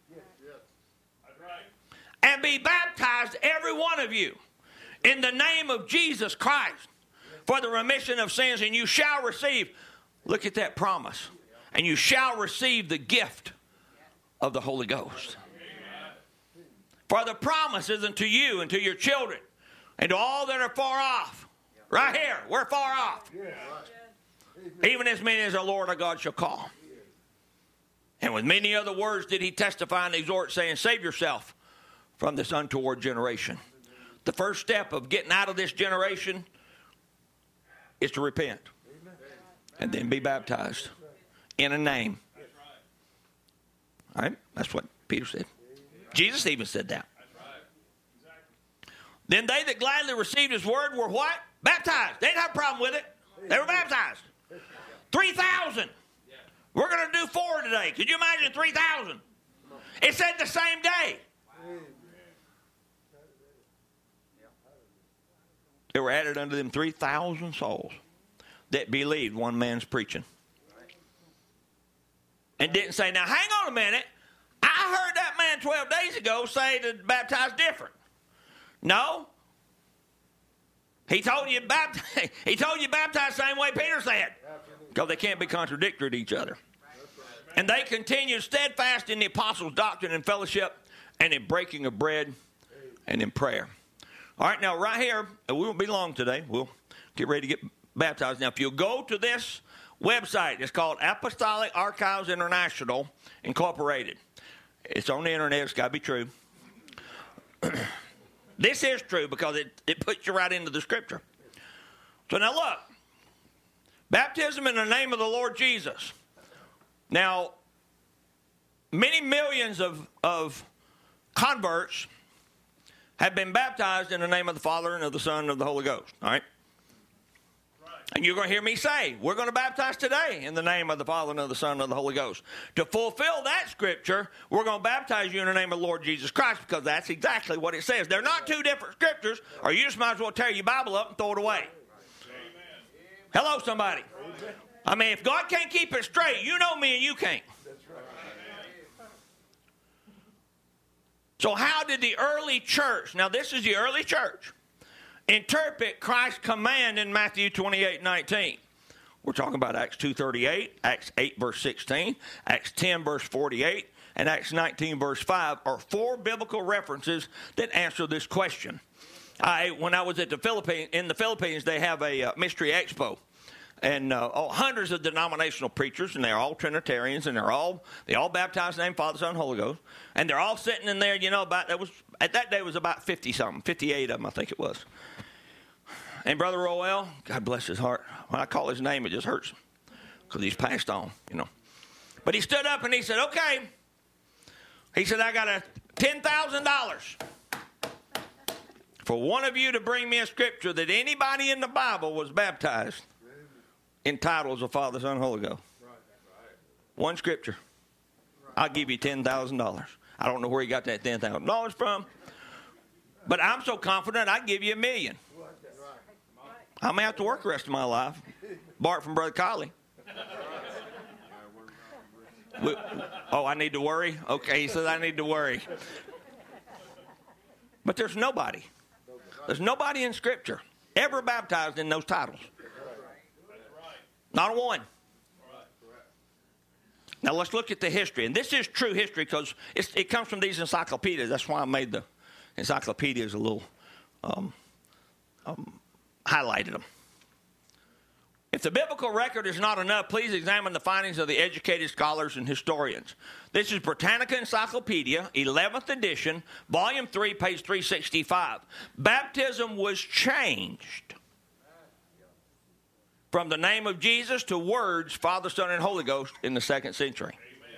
and be baptized, every one of you, in the name of Jesus Christ for the remission of sins, and you shall receive, look at that promise, and you shall receive the gift of the Holy Ghost. For the promise is unto you and to your children and to all that are far off. Right here, we're far off. Even as many as our Lord our God shall call. And with many other words did he testify and exhort, saying, save yourself from this untoward generation. The first step of getting out of this generation is to repent. And then be baptized in a name. All right? That's what Peter said. Jesus even said that. Then they that gladly received his word were what? Baptized. They didn't have a problem with it. They were baptized. 3,000. We're going to do 4 today. Could you imagine 3,000? It said the same day. There were added unto them 3,000 souls that believed one man's preaching. And didn't say, now hang on a minute. I heard that man 12 days ago say to baptize different. No. He told you baptize the same way Peter said. Because they can't be contradictory to each other. And they continued steadfast in the apostles' doctrine and fellowship and in breaking of bread and in prayer. All right, now right here, we won't be long today. We'll get ready to get baptized. Now, if you'll go to this website, it's called Apostolic Archives International Incorporated. It's on the internet. It's got to be true. This is true because it puts you right into the scripture. So now look. Baptism in the name of the Lord Jesus. Now, many millions of converts have been baptized in the name of the Father and of the Son and of the Holy Ghost. All right? And you're going to hear me say, we're going to baptize today in the name of the Father and of the Son and of the Holy Ghost. To fulfill that scripture, we're going to baptize you in the name of the Lord Jesus Christ, because that's exactly what it says. They're not two different scriptures, or you just might as well tear your Bible up and throw it away. Amen. Hello, somebody. Amen. I mean, if God can't keep it straight, you know me and you can't. So how did the early church, now this is the early church, interpret Christ's command in Matthew 28:19? We're talking about Acts 2:38, Acts 8 verse 16, Acts 10 verse 48, and Acts 19 verse 5 are 4 biblical references that answer this question. When I was at in the Philippines, they have a mystery expo. And hundreds of denominational preachers, and they're all Trinitarians, and they all baptized in the name of Father, Son, and Holy Ghost. And they're all sitting in there, at that day it was about 50-something, 58 of them, I think it was. And Brother Roel, God bless his heart, when I call his name, it just hurts, because he's passed on, But he stood up and he said, okay. He said, I got $10,000 for one of you to bring me a scripture that anybody in the Bible was baptized in titles of Father, Son, Holy Ghost. One scripture. I'll give you $10,000. I don't know where he got that $10,000 from, but I'm so confident I'd give you $1 million. I may have to work the rest of my life. Bart from Brother Collie. Oh, I need to worry? Okay, he says I need to worry. But there's nobody. There's nobody in Scripture ever baptized in those titles. Not a one. Now let's look at the history. And this is true history because it comes from these encyclopedias. That's why I made the encyclopedias a little, highlighted them. If the biblical record is not enough, please examine the findings of the educated scholars and historians. This is Britannica Encyclopedia, 11th edition, volume 3, page 365. Baptism was changed from the name of Jesus to words Father, Son, and Holy Ghost in the 2nd century.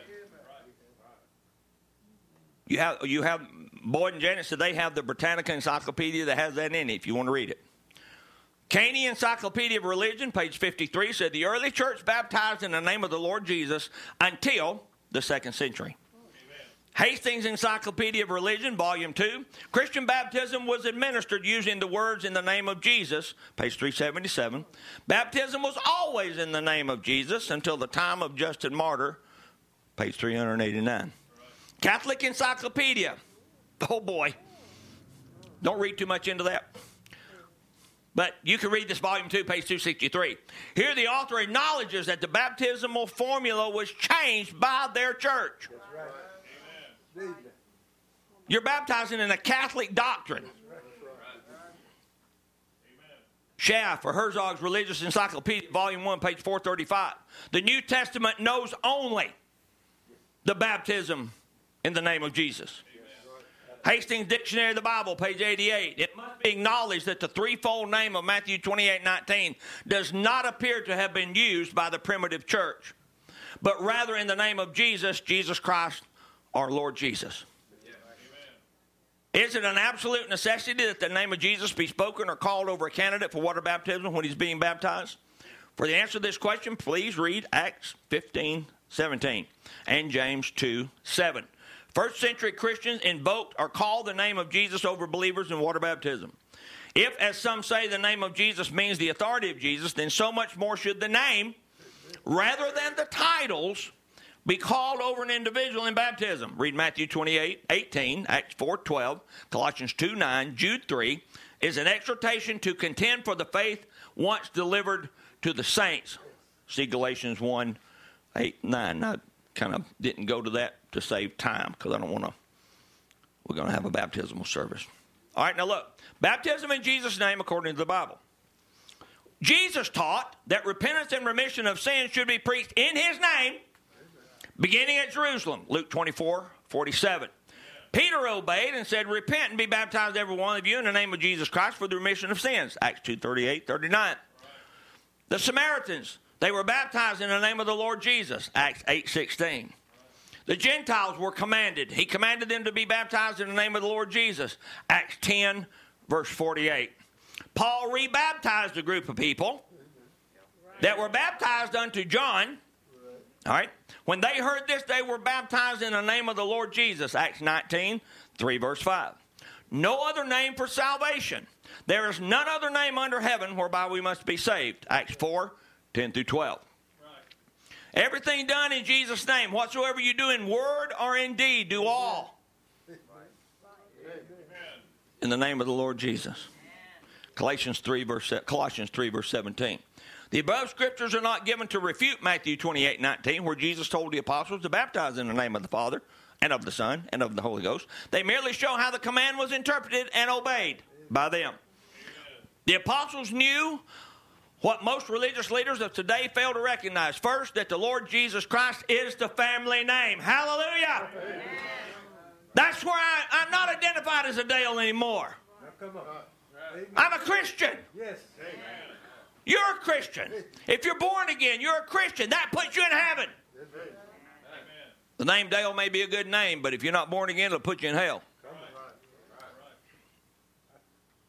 You have Boyd and Janet said they have the Britannica Encyclopedia that has that in it if you want to read it. Caney Encyclopedia of Religion, page 53, said the early church baptized in the name of the Lord Jesus until the 2nd century. Amen. Hastings Encyclopedia of Religion, volume 2, Christian baptism was administered using the words in the name of Jesus, page 377. Baptism was always in the name of Jesus until the time of Justin Martyr, page 389. Right. Catholic Encyclopedia, oh boy, don't read too much into that. But you can read this volume 2, page 263. Here the author acknowledges that the baptismal formula was changed by their church. That's right. Amen. You're baptizing in a Catholic doctrine. Schaff or Herzog's Religious Encyclopedia, volume 1, page 435. The New Testament knows only the baptism in the name of Jesus. Hastings Dictionary of the Bible, page 88. It must be acknowledged that the threefold name of Matthew 28:19 does not appear to have been used by the primitive church, but rather in the name of Jesus, Jesus Christ, our Lord Jesus. Is it an absolute necessity that the name of Jesus be spoken or called over a candidate for water baptism when he's being baptized? For the answer to this question, please read Acts 15:17 and James 2:7. First century Christians invoked or called the name of Jesus over believers in water baptism. If, as some say, the name of Jesus means the authority of Jesus, then so much more should the name, rather than the titles, be called over an individual in baptism. Read Matthew 28:18, Acts 4:12, Colossians 2:9, Jude 3, is an exhortation to contend for the faith once delivered to the saints. See Galatians 1:8-9. I kind of didn't go to that to save time because I don't want to. We're going to have a baptismal service. All right, now look. Baptism in Jesus' name according to the Bible. Jesus taught that repentance and remission of sins should be preached in his name, beginning at Jerusalem, Luke 24:47. Peter obeyed and said, repent and be baptized every one of you in the name of Jesus Christ for the remission of sins, Acts 2:38-39. The Samaritans, they were baptized in the name of the Lord Jesus, Acts 8:16. The Gentiles were commanded. He commanded them to be baptized in the name of the Lord Jesus, Acts 10:48. Paul rebaptized a group of people that were baptized unto John. All right. When they heard this, they were baptized in the name of the Lord Jesus, Acts 19:3-5. No other name for salvation. There is none other name under heaven whereby we must be saved, Acts 4:10-12. Everything done in Jesus' name, whatsoever you do in word or in deed, do all in the name of the Lord Jesus. Colossians 3, verse 17. The above scriptures are not given to refute Matthew 28:19, where Jesus told the apostles to baptize in the name of the Father and of the Son and of the Holy Ghost. They merely show how the command was interpreted and obeyed by them. The apostles knew what most religious leaders of today fail to recognize. First, that the Lord Jesus Christ is the family name. Hallelujah! Amen. That's where I'm not identified as a Dale anymore. I'm a Christian. Yes. You're a Christian. If you're born again, you're a Christian. That puts you in heaven. Amen. The name Dale may be a good name, but if you're not born again, it'll put you in hell.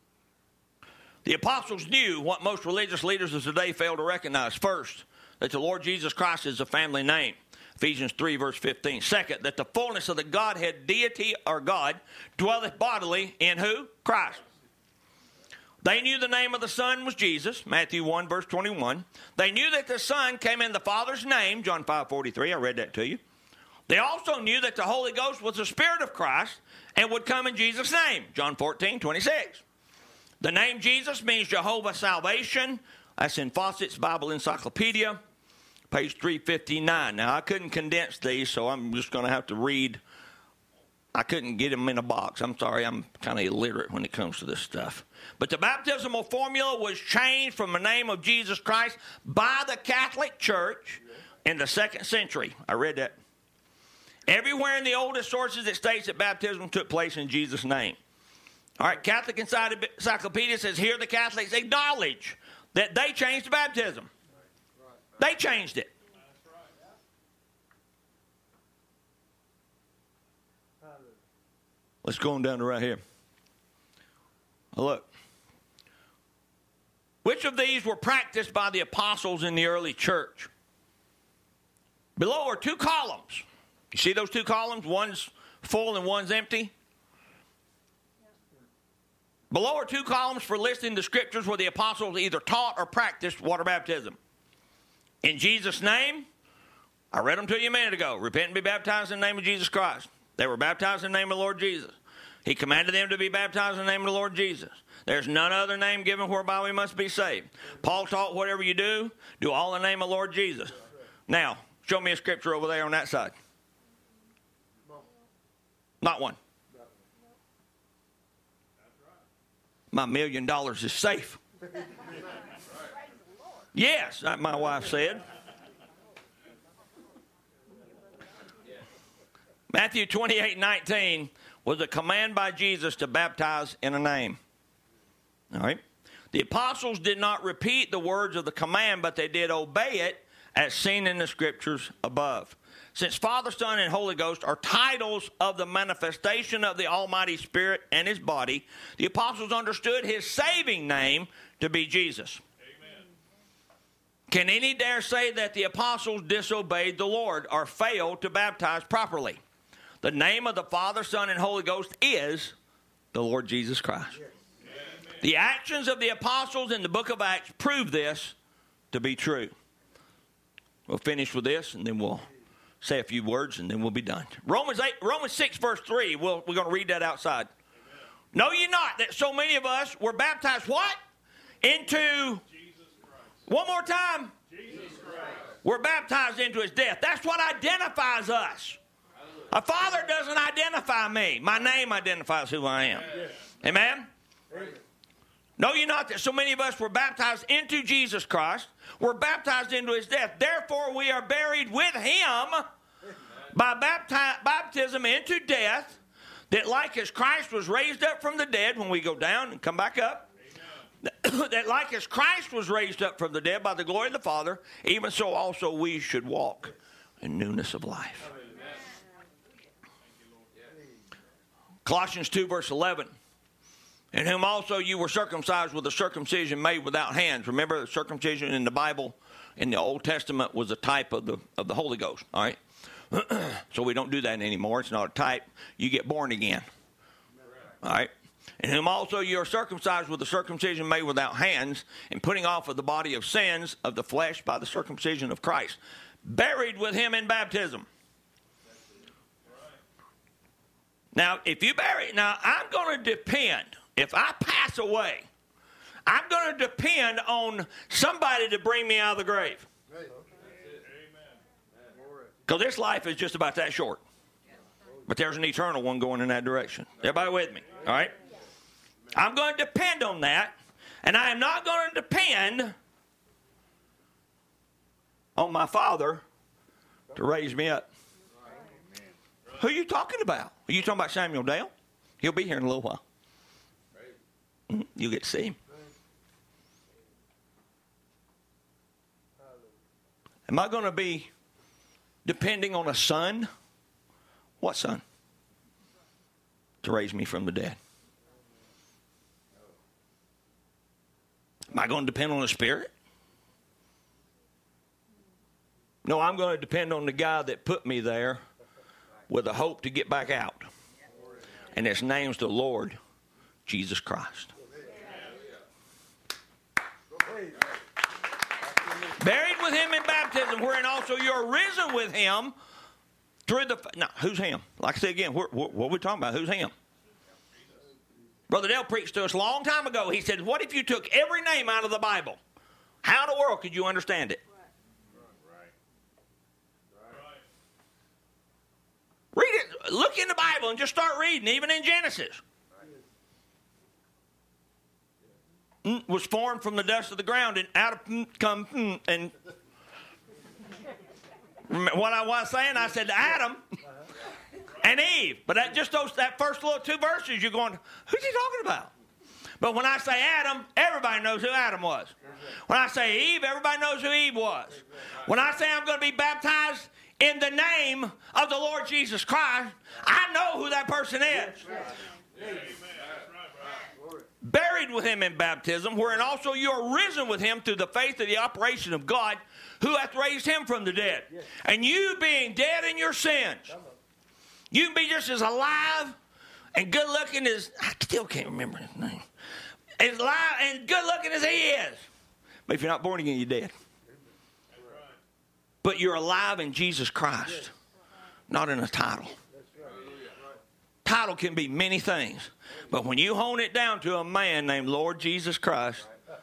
The apostles knew what most religious leaders of today fail to recognize. First, that the Lord Jesus Christ is a family name. Ephesians 3, verse 15. Second, that the fullness of the Godhead, deity, or God, dwelleth bodily in who? Christ. They knew the name of the Son was Jesus, Matthew 1, verse 21. They knew that the Son came in the Father's name, John 5:43. I read that to you. They also knew that the Holy Ghost was the Spirit of Christ and would come in Jesus' name, John 14:26. The name Jesus means Jehovah's salvation. That's in Fawcett's Bible Encyclopedia, page 359. Now, I couldn't condense these, so I'm just going to have to read. I couldn't get them in a box. I'm sorry, I'm kind of illiterate when it comes to this stuff. But the baptismal formula was changed from the name of Jesus Christ by the Catholic Church in the 2nd century. I read that. Everywhere in the oldest sources it states that baptism took place in Jesus' name. All right, Catholic Encyclopedia says here the Catholics acknowledge that they changed the baptism. They changed it. Let's go on down to right here. Look. Which of these were practiced by the apostles in the early church? Below are 2 columns. You see those 2 columns? One's full and one's empty. Below are 2 columns for listing the scriptures where the apostles either taught or practiced water baptism. In Jesus' name, I read them to you a minute ago. Repent and be baptized in the name of Jesus Christ. They were baptized in the name of the Lord Jesus. He commanded them to be baptized in the name of the Lord Jesus. There's none other name given whereby we must be saved. Paul taught whatever you do all in the name of the Lord Jesus. Now, show me a scripture over there on that side. Not one. My $1 million is safe. Yes, like my wife said. Matthew 28:19 was a command by Jesus to baptize in a name. All right. The apostles did not repeat the words of the command, but they did obey it as seen in the scriptures above. Since Father, Son, and Holy Ghost are titles of the manifestation of the Almighty Spirit and His body, the apostles understood His saving name to be Jesus. Amen. Can any dare say that the apostles disobeyed the Lord or failed to baptize properly? The name of the Father, Son, and Holy Ghost is the Lord Jesus Christ. Yes. The actions of the apostles in the book of Acts prove this to be true. We'll finish with this, and then we'll say a few words, and then we'll be done. Romans 6, verse 3, we're going to read that outside. Amen. Know ye not that so many of us were baptized what? Into Jesus Christ. One more time. Jesus Christ. We're baptized into His death. That's what identifies us. A father doesn't identify me. My name identifies who I am. Yes. Amen? Amen? Know ye not that so many of us were baptized into Jesus Christ, were baptized into His death. Therefore we are buried with Him by baptism into death, that like as Christ was raised up from the dead, when we go down and come back up, that like as Christ was raised up from the dead by the glory of the Father, even so also we should walk in newness of life. Colossians 2, verse 11. In whom also you were circumcised with a circumcision made without hands. Remember, the circumcision in the Bible, in the Old Testament, was a type of the Holy Ghost. All right? So we don't do that anymore. It's not a type. You get born again. All right? In whom also you are circumcised with a circumcision made without hands, and putting off of the body of sins of the flesh by the circumcision of Christ. Buried with Him in baptism. Now, if you bury, I'm going to depend, if I pass away, I'm going to depend on somebody to bring me out of the grave. Because this life is just about that short. But there's an eternal one going in that direction. Everybody with me? All right? I'm going to depend on that. And I am not going to depend on my father to raise me up. Who are you talking about? Are you talking about Samuel Dale? He'll be here in a little while. You'll get to see him. Am I going to be depending on a son? What son? To raise me from the dead. Am I going to depend on the Spirit? No, I'm going to depend on the guy that put me there with a hope to get back out. And his name's the Lord Jesus Christ. Buried with him in baptism, wherein also you're risen with him through the... Now, who's him? Like I said again, what are we talking about? Who's him? Brother Dale preached to us a long time ago. He said, what if you took every name out of the Bible? How in the world could you understand it? Read it. Look in the Bible and just start reading, even in Genesis. Was formed from the dust of the ground, and out of come and what I was saying, I said Adam and Eve. But that first little 2 verses, you're going, who's he talking about? But when I say Adam, everybody knows who Adam was. When I say Eve, everybody knows who Eve was. When I say I'm going to be baptized in the name of the Lord Jesus Christ, I know who that person is. Buried with him in baptism, wherein also you are risen with him through the faith of the operation of God, who hath raised him from the dead. And you being dead in your sins, you can be just as alive and good looking as, I still can't remember his name, as alive and good looking as he is. But if you're not born again, you're dead. But you're alive in Jesus Christ, not in a title. Title can be many things. But when you hone it down to a man named Lord Jesus Christ,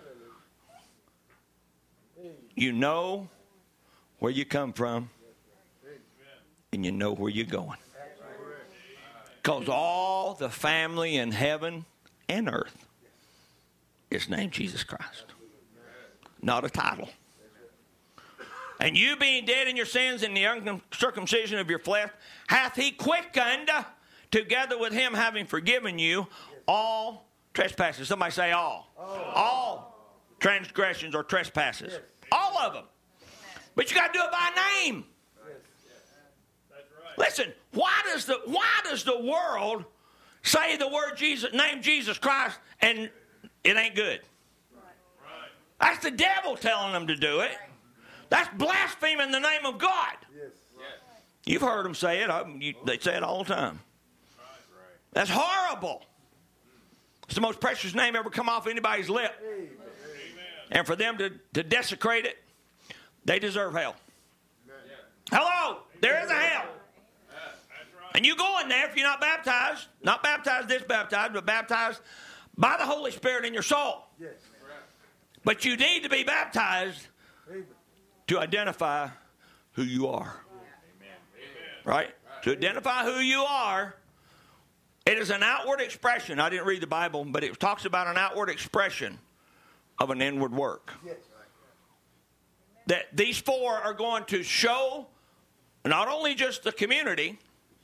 you know where you come from and you know where you're going. Because all the family in heaven and earth is named Jesus Christ. Not a title. And you being dead in your sins and the uncircumcision of your flesh, hath he quickened together with him, having forgiven you all trespasses. Somebody say all. All transgressions or trespasses. Yes. All of them. But you got to do it by name. Yes. That's right. Listen, why does the world say the word Jesus, name Jesus Christ, and it ain't good? Right. That's the devil telling them to do it. That's blaspheming the name of God. Yes. You've heard them say it. They say it all the time. That's horrible. It's the most precious name ever come off anybody's lip. Amen. And for them to desecrate it, they deserve hell. Amen. Hello, there is a hell. And you go in there if you're not baptized, but baptized by the Holy Spirit in your soul. Yes. But you need to be baptized to identify who you are. Amen. Right? To identify who you are. It is an outward expression. I didn't read the Bible, but it talks about an outward expression of an inward work. Yes. That these 4 are going to show not only just the community,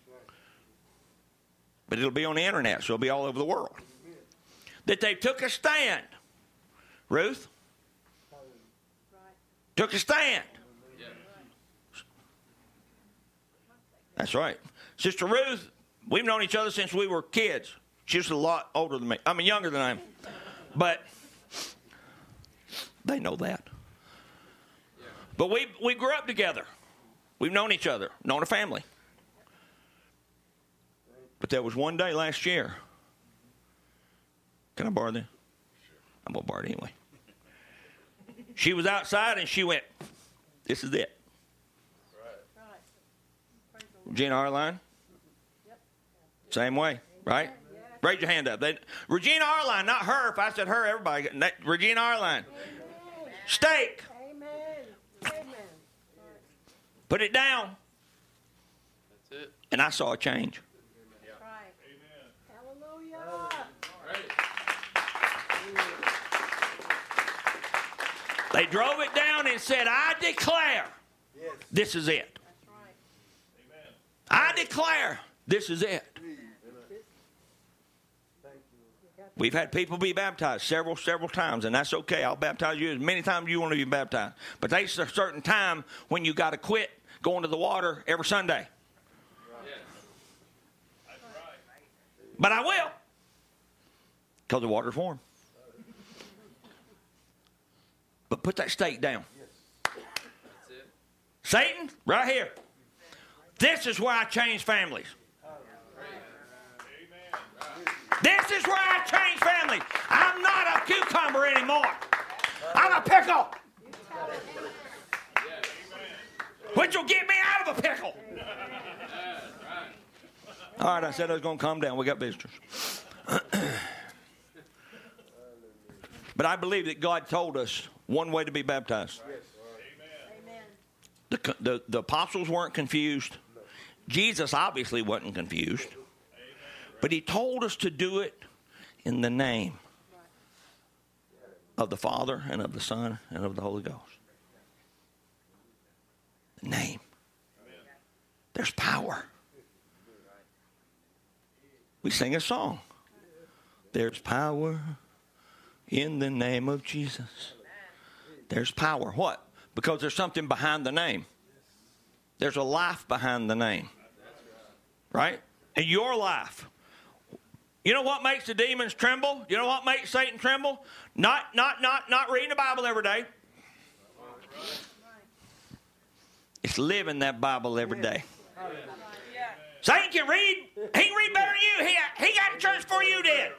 but it'll be on the internet, so it'll be all over the world. That they took a stand. Ruth? Took a stand. That's right. Sister Ruth, we've known each other since we were kids. She's a lot older than me. I mean, younger than I am. But they know that. But we grew up together. We've known each other, known a family. But there was one day last year. Can I borrow this? I'm going to borrow it anyway. She was outside and she went, this is it. Regina Arline? Same way, right? Raise your hand up. Regina Arline, not her. If I said her, everybody. Regina Arline. Steak. Amen. Put it down. That's it. And I saw a change. That's right. Amen. Hallelujah. They drove it down and said, I declare this is it. That's right. Amen. I declare this is it. We've had people be baptized several times, and that's okay. I'll baptize you as many times as you want to be baptized. But there's a certain time when you got to quit going to the water every Sunday. But I will, because the water's warm. But put that stake down. Satan, right here. This is where I change families. This is where I change families. I'm not a cucumber anymore. I'm a pickle. Which will get me out of a pickle. All right, I said I was going to calm down. We got visitors. But I believe that God told us one way to be baptized. The apostles weren't confused. Jesus obviously wasn't confused. But he told us to do it in the name of the Father and of the Son and of the Holy Ghost. The name. There's power. We sing a song. There's power in the name of Jesus. There's power. What? Because there's something behind the name. There's a life behind the name. Right? And your life. You know what makes the demons tremble? You know what makes Satan tremble? Not reading the Bible every day. It's living that Bible every day. Satan can read. He can read better than you. He got to church before you did.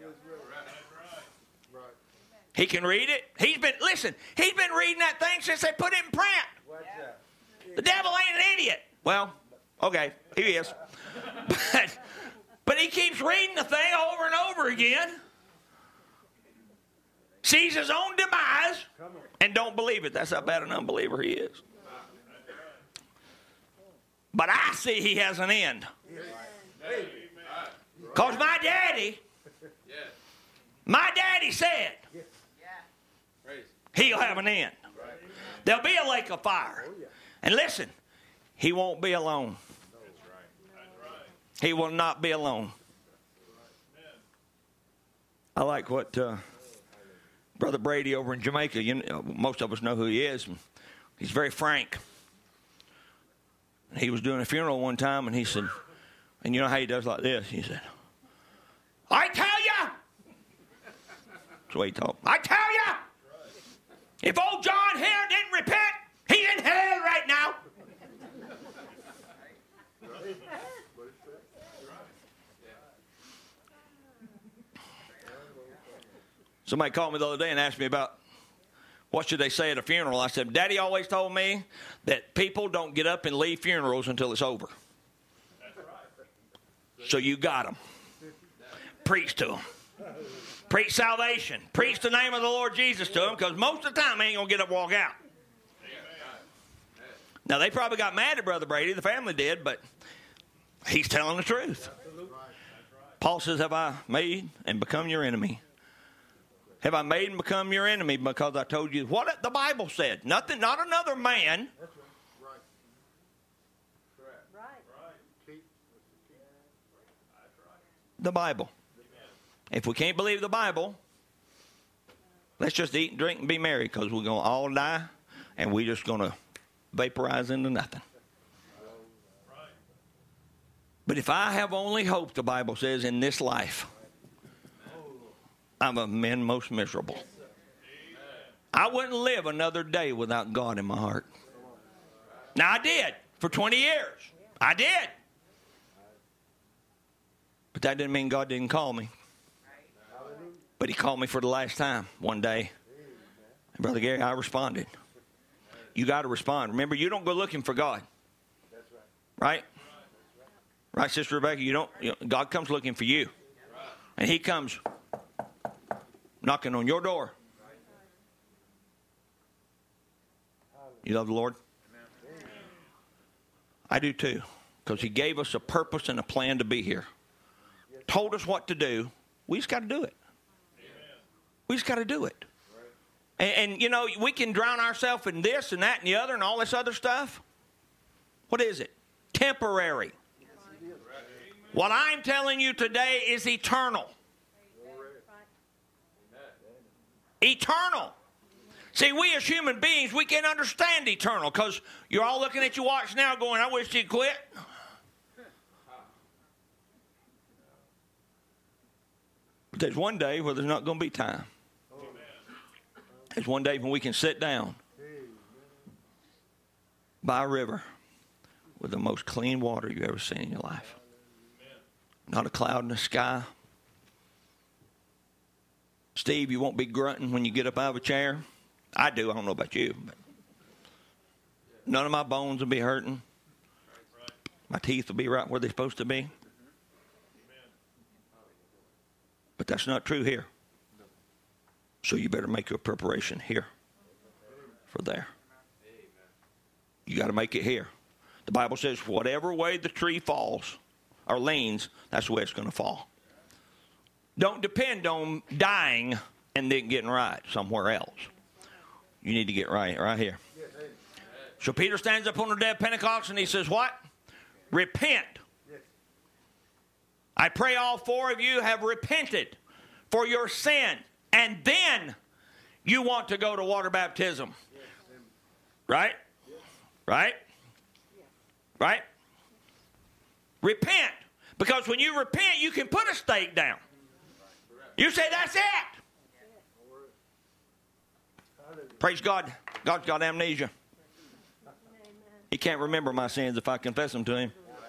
He can read it. He's been reading that thing since they put it in print. The devil ain't an idiot. Well, okay, he is. But he keeps reading the thing over and over again. Sees his own demise and don't believe it. That's how bad an unbeliever he is. But I see he has an end. Because my daddy said he'll have an end. There'll be a lake of fire. And listen, he won't be alone. He will not be alone. I like what Brother Brady over in Jamaica, most of us know who he is. He's very frank. He was doing a funeral one time, and he said, and you know how he does like this? He said, I tell you. That's the way he talked. I tell you. If old John here didn't repent, he's in hell right now. Somebody called me the other day and asked me about what should they say at a funeral. I said, Daddy always told me that people don't get up and leave funerals until it's over. So you got them. Preach to them. Preach salvation. Preach the name of the Lord Jesus to them, because most of the time they ain't going to get up and walk out. Now, they probably got mad at Brother Brady. The family did, but he's telling the truth. Paul says, have I made and become your enemy? Have I made and become your enemy because I told you what the Bible said? Nothing, not another man. The Bible. If we can't believe the Bible, let's just eat and drink and be merry, because we're going to all die and we're just going to vaporize into nothing. But if I have only hope, the Bible says, in this life, I'm of men most miserable. I wouldn't live another day without God in my heart. Now, I did for 20 years. I did. But that didn't mean God didn't call me. But he called me for the last time one day. And Brother Gary, I responded. You got to respond. Remember, you don't go looking for God. Right? Right, Sister Rebecca? God comes looking for you. And he comes knocking on your door. You love the Lord? I do too. Because he gave us a purpose and a plan to be here. Told us what to do. We just got to do it. We just got to do it. And we can drown ourselves in this and that and the other and all this other stuff. What is it? Temporary. What I'm telling you today is eternal. Eternal. See, we as human beings, we can't understand eternal, because you're all looking at your watch now going, I wish you'd quit. But there's one day where there's not going to be time. is one day when we can sit down by a river with the most clean water you've ever seen in your life. Not a cloud in the sky. Steve, you won't be grunting when you get up out of a chair. I do. I don't know about you. But none of my bones will be hurting. My teeth will be right where they're supposed to be. But that's not true here. So you better make your preparation here for there. You got to make it here. The Bible says whatever way the tree falls or leans, that's the way it's going to fall. Don't depend on dying and then getting right somewhere else. You need to get right here. So Peter stands up on the day of Pentecost and he says, what? Repent. I pray all four of you have repented for your sin. And then you want to go to water baptism. Right? Right? Right? Repent. Because when you repent, you can put a stake down. You say, that's it. Praise God. God's got amnesia. He can't remember my sins if I confess them to him.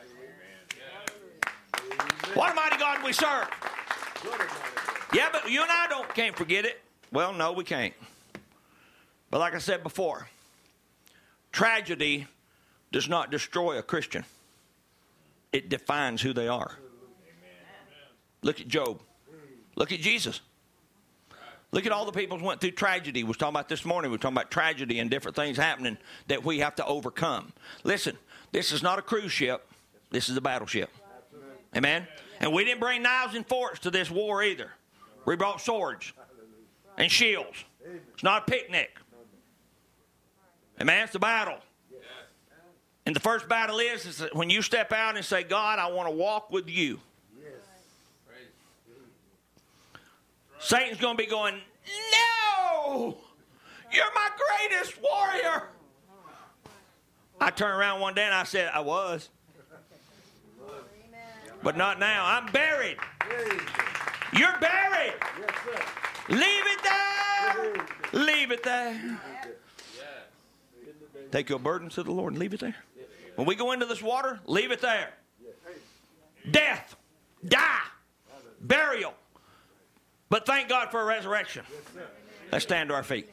What a mighty God we serve. Yeah, but you and I can't forget it. Well, no, we can't. But like I said before, tragedy does not destroy a Christian. It defines who they are. Look at Job. Look at Jesus. Look at all the people who went through tragedy. We were talking about this morning. We were talking about tragedy and different things happening that we have to overcome. Listen, this is not a cruise ship. This is a battleship. Amen? And we didn't bring knives and forks to this war either. We brought swords and shields. It's not a picnic. Amen? It's a battle. And the first battle is when you step out and say, God, I want to walk with you. Satan's going to be going, no, you're my greatest warrior. I turned around one day and I said, I was. But not now. I'm buried. You're buried. Leave it there. Leave it there. Take your burdens to the Lord and leave it there. When we go into this water, leave it there. Death, die, burial. But thank God for a resurrection. Let's stand to our feet.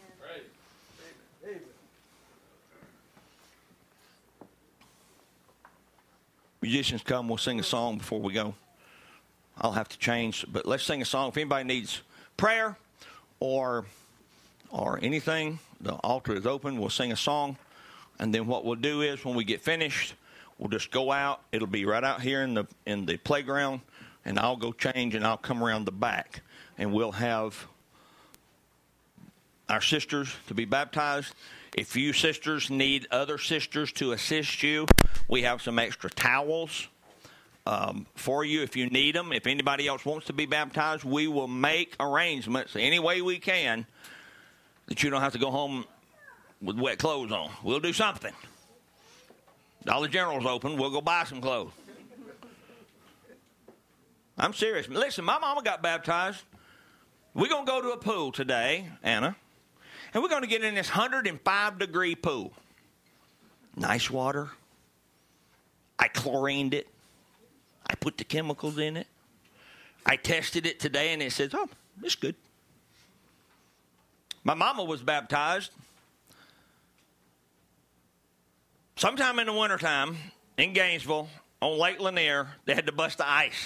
Musicians come, we'll sing a song before we go. I'll have to change, but let's sing a song. If anybody needs prayer or anything, the altar is open. We'll sing a song. And then what we'll do is when we get finished, we'll just go out. It'll be right out here in the playground, and I'll go change and I'll come around the back. And we'll have our sisters to be baptized. If you sisters need other sisters to assist you, we have some extra towels for you if you need them. If anybody else wants to be baptized, we will make arrangements any way we can that you don't have to go home with wet clothes on. We'll do something. Dollar General's open. We'll go buy some clothes. I'm serious. Listen, my mama got baptized. We're going to go to a pool today, Anna, and we're going to get in this 105-degree pool. Nice water. I chlorined it. I put the chemicals in it. I tested it today, and it says, oh, it's good. My mama was baptized sometime in the wintertime in Gainesville on Lake Lanier. They had to bust the ice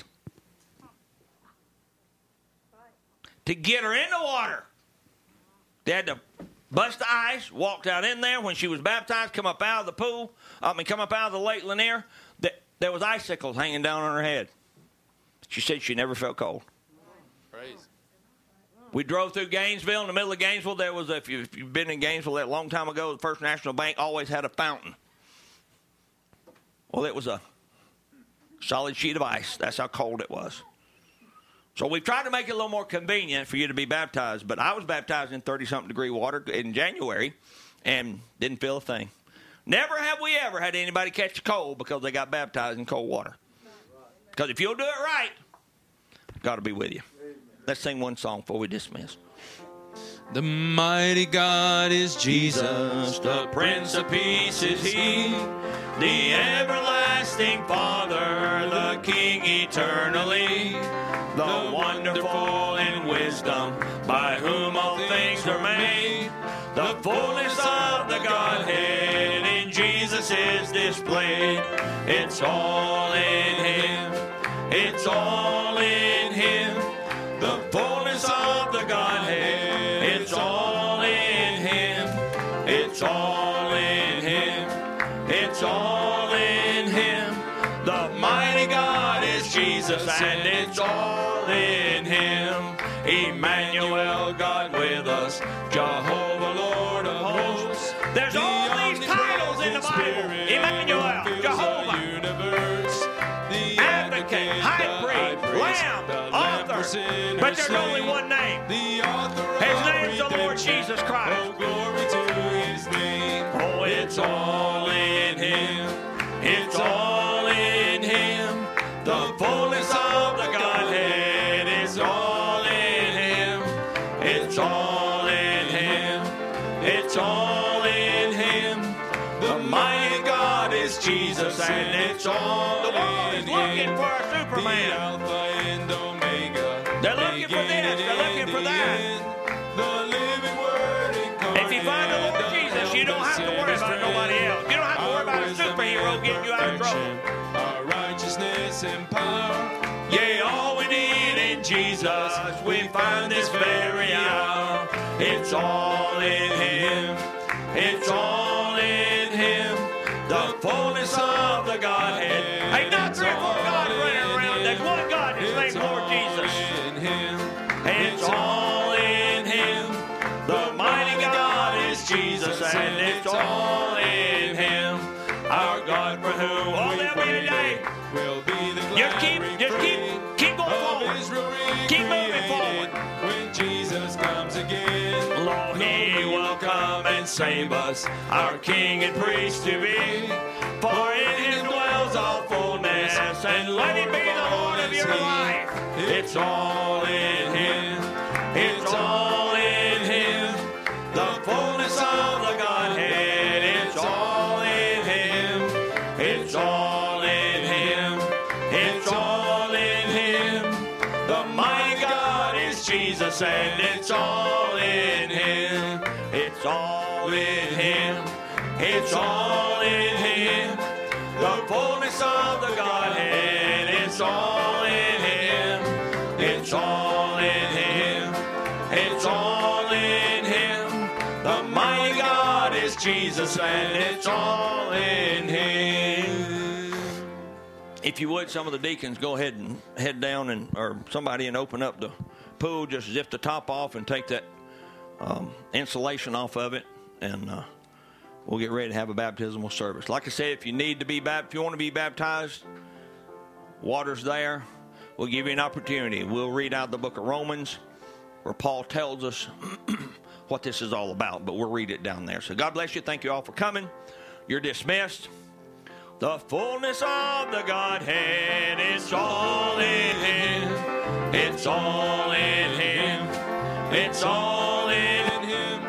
to get her in the water. They had to bust the ice, walked out in there. When she was baptized, come up out of the pool, come up out of the Lake Lanier, there was icicles hanging down on her head. She said she never felt cold. Praise. We drove through Gainesville. In the middle of Gainesville, there was, if you've been in Gainesville that long time ago, the First National Bank always had a fountain. Well, it was a solid sheet of ice. That's how cold it was. So we've tried to make it a little more convenient for you to be baptized. But I was baptized in 30-something degree water in January and didn't feel a thing. Never have we ever had anybody catch a cold because they got baptized in cold water. Because if you'll do it right, God will be with you. Let's sing one song before we dismiss. The mighty God is Jesus, the Prince of Peace is He, the everlasting Father, the King eternally, the wonderful in wisdom, by whom all things are made. The fullness of the Godhead in Jesus is displayed. It's all in Him. It's all in Him. The fullness of the Godhead. It's all in Him. It's all in Him. It's all in Him. The mighty God is Jesus, and it's all in Him. Emmanuel, God with us, Jehovah, Lord of hosts. There's all these titles in the Bible. Emmanuel, Jehovah, Advocate, High Priest, Lamb, Author. But there's only one name. His name's the Lord Jesus Christ. Oh, it's all in Him. It's all in Him. The fullness of the Godhead is all in Him. It's all in Him. It's all in Him. The mighty God is Jesus, and it's all in Him. The world is looking for a Superman. The Alpha and Omega. They're looking for this. They're looking for that. The living Word incarnate. If you find the Lord Jesus, you don't have to worry about nobody else. You don't have to worry about a superhero getting you out of trouble. Our righteousness and power. Yea, all we need in Jesus, we find this very hour. It's all in Him. It's all in Him. The fullness of the Godhead. Ain't not 3 or 4 gods running around. There's one God, His name's Lord Jesus. It's all in Him. The mighty God is Jesus, and it's all in Him. Our God for whom there'll be a day. Will be the Just keep going forward. Keep moving forward. When Jesus comes again, Lord, He will come and save us, our King and priest to be. For in Him dwells all fullness, and let Him be the Lord of your life. It's all in Him. It's all in Him. The fullness of the Godhead. It's all in Him. It's all in Him. It's all in Him. The mighty God is Jesus, and it's all in Him. It's all in Him. It's all in Him. The fullness of the Godhead. It's all in Him. It's all in Him. It's all in Him. The mighty God is Jesus, and it's all in Him. If you would, some of the deacons go ahead and head down or somebody and open up the pool, just zip the top off and take that insulation off of it, and we'll get ready to have a baptismal service. Like I said, if you want to be baptized, water's there. We'll give you an opportunity. We'll read out the book of Romans, where Paul tells us what this is all about, but we'll read it down there. So God bless you. Thank you all for coming. You're dismissed. The fullness of the Godhead, it's all in Him. It's all in Him. It's all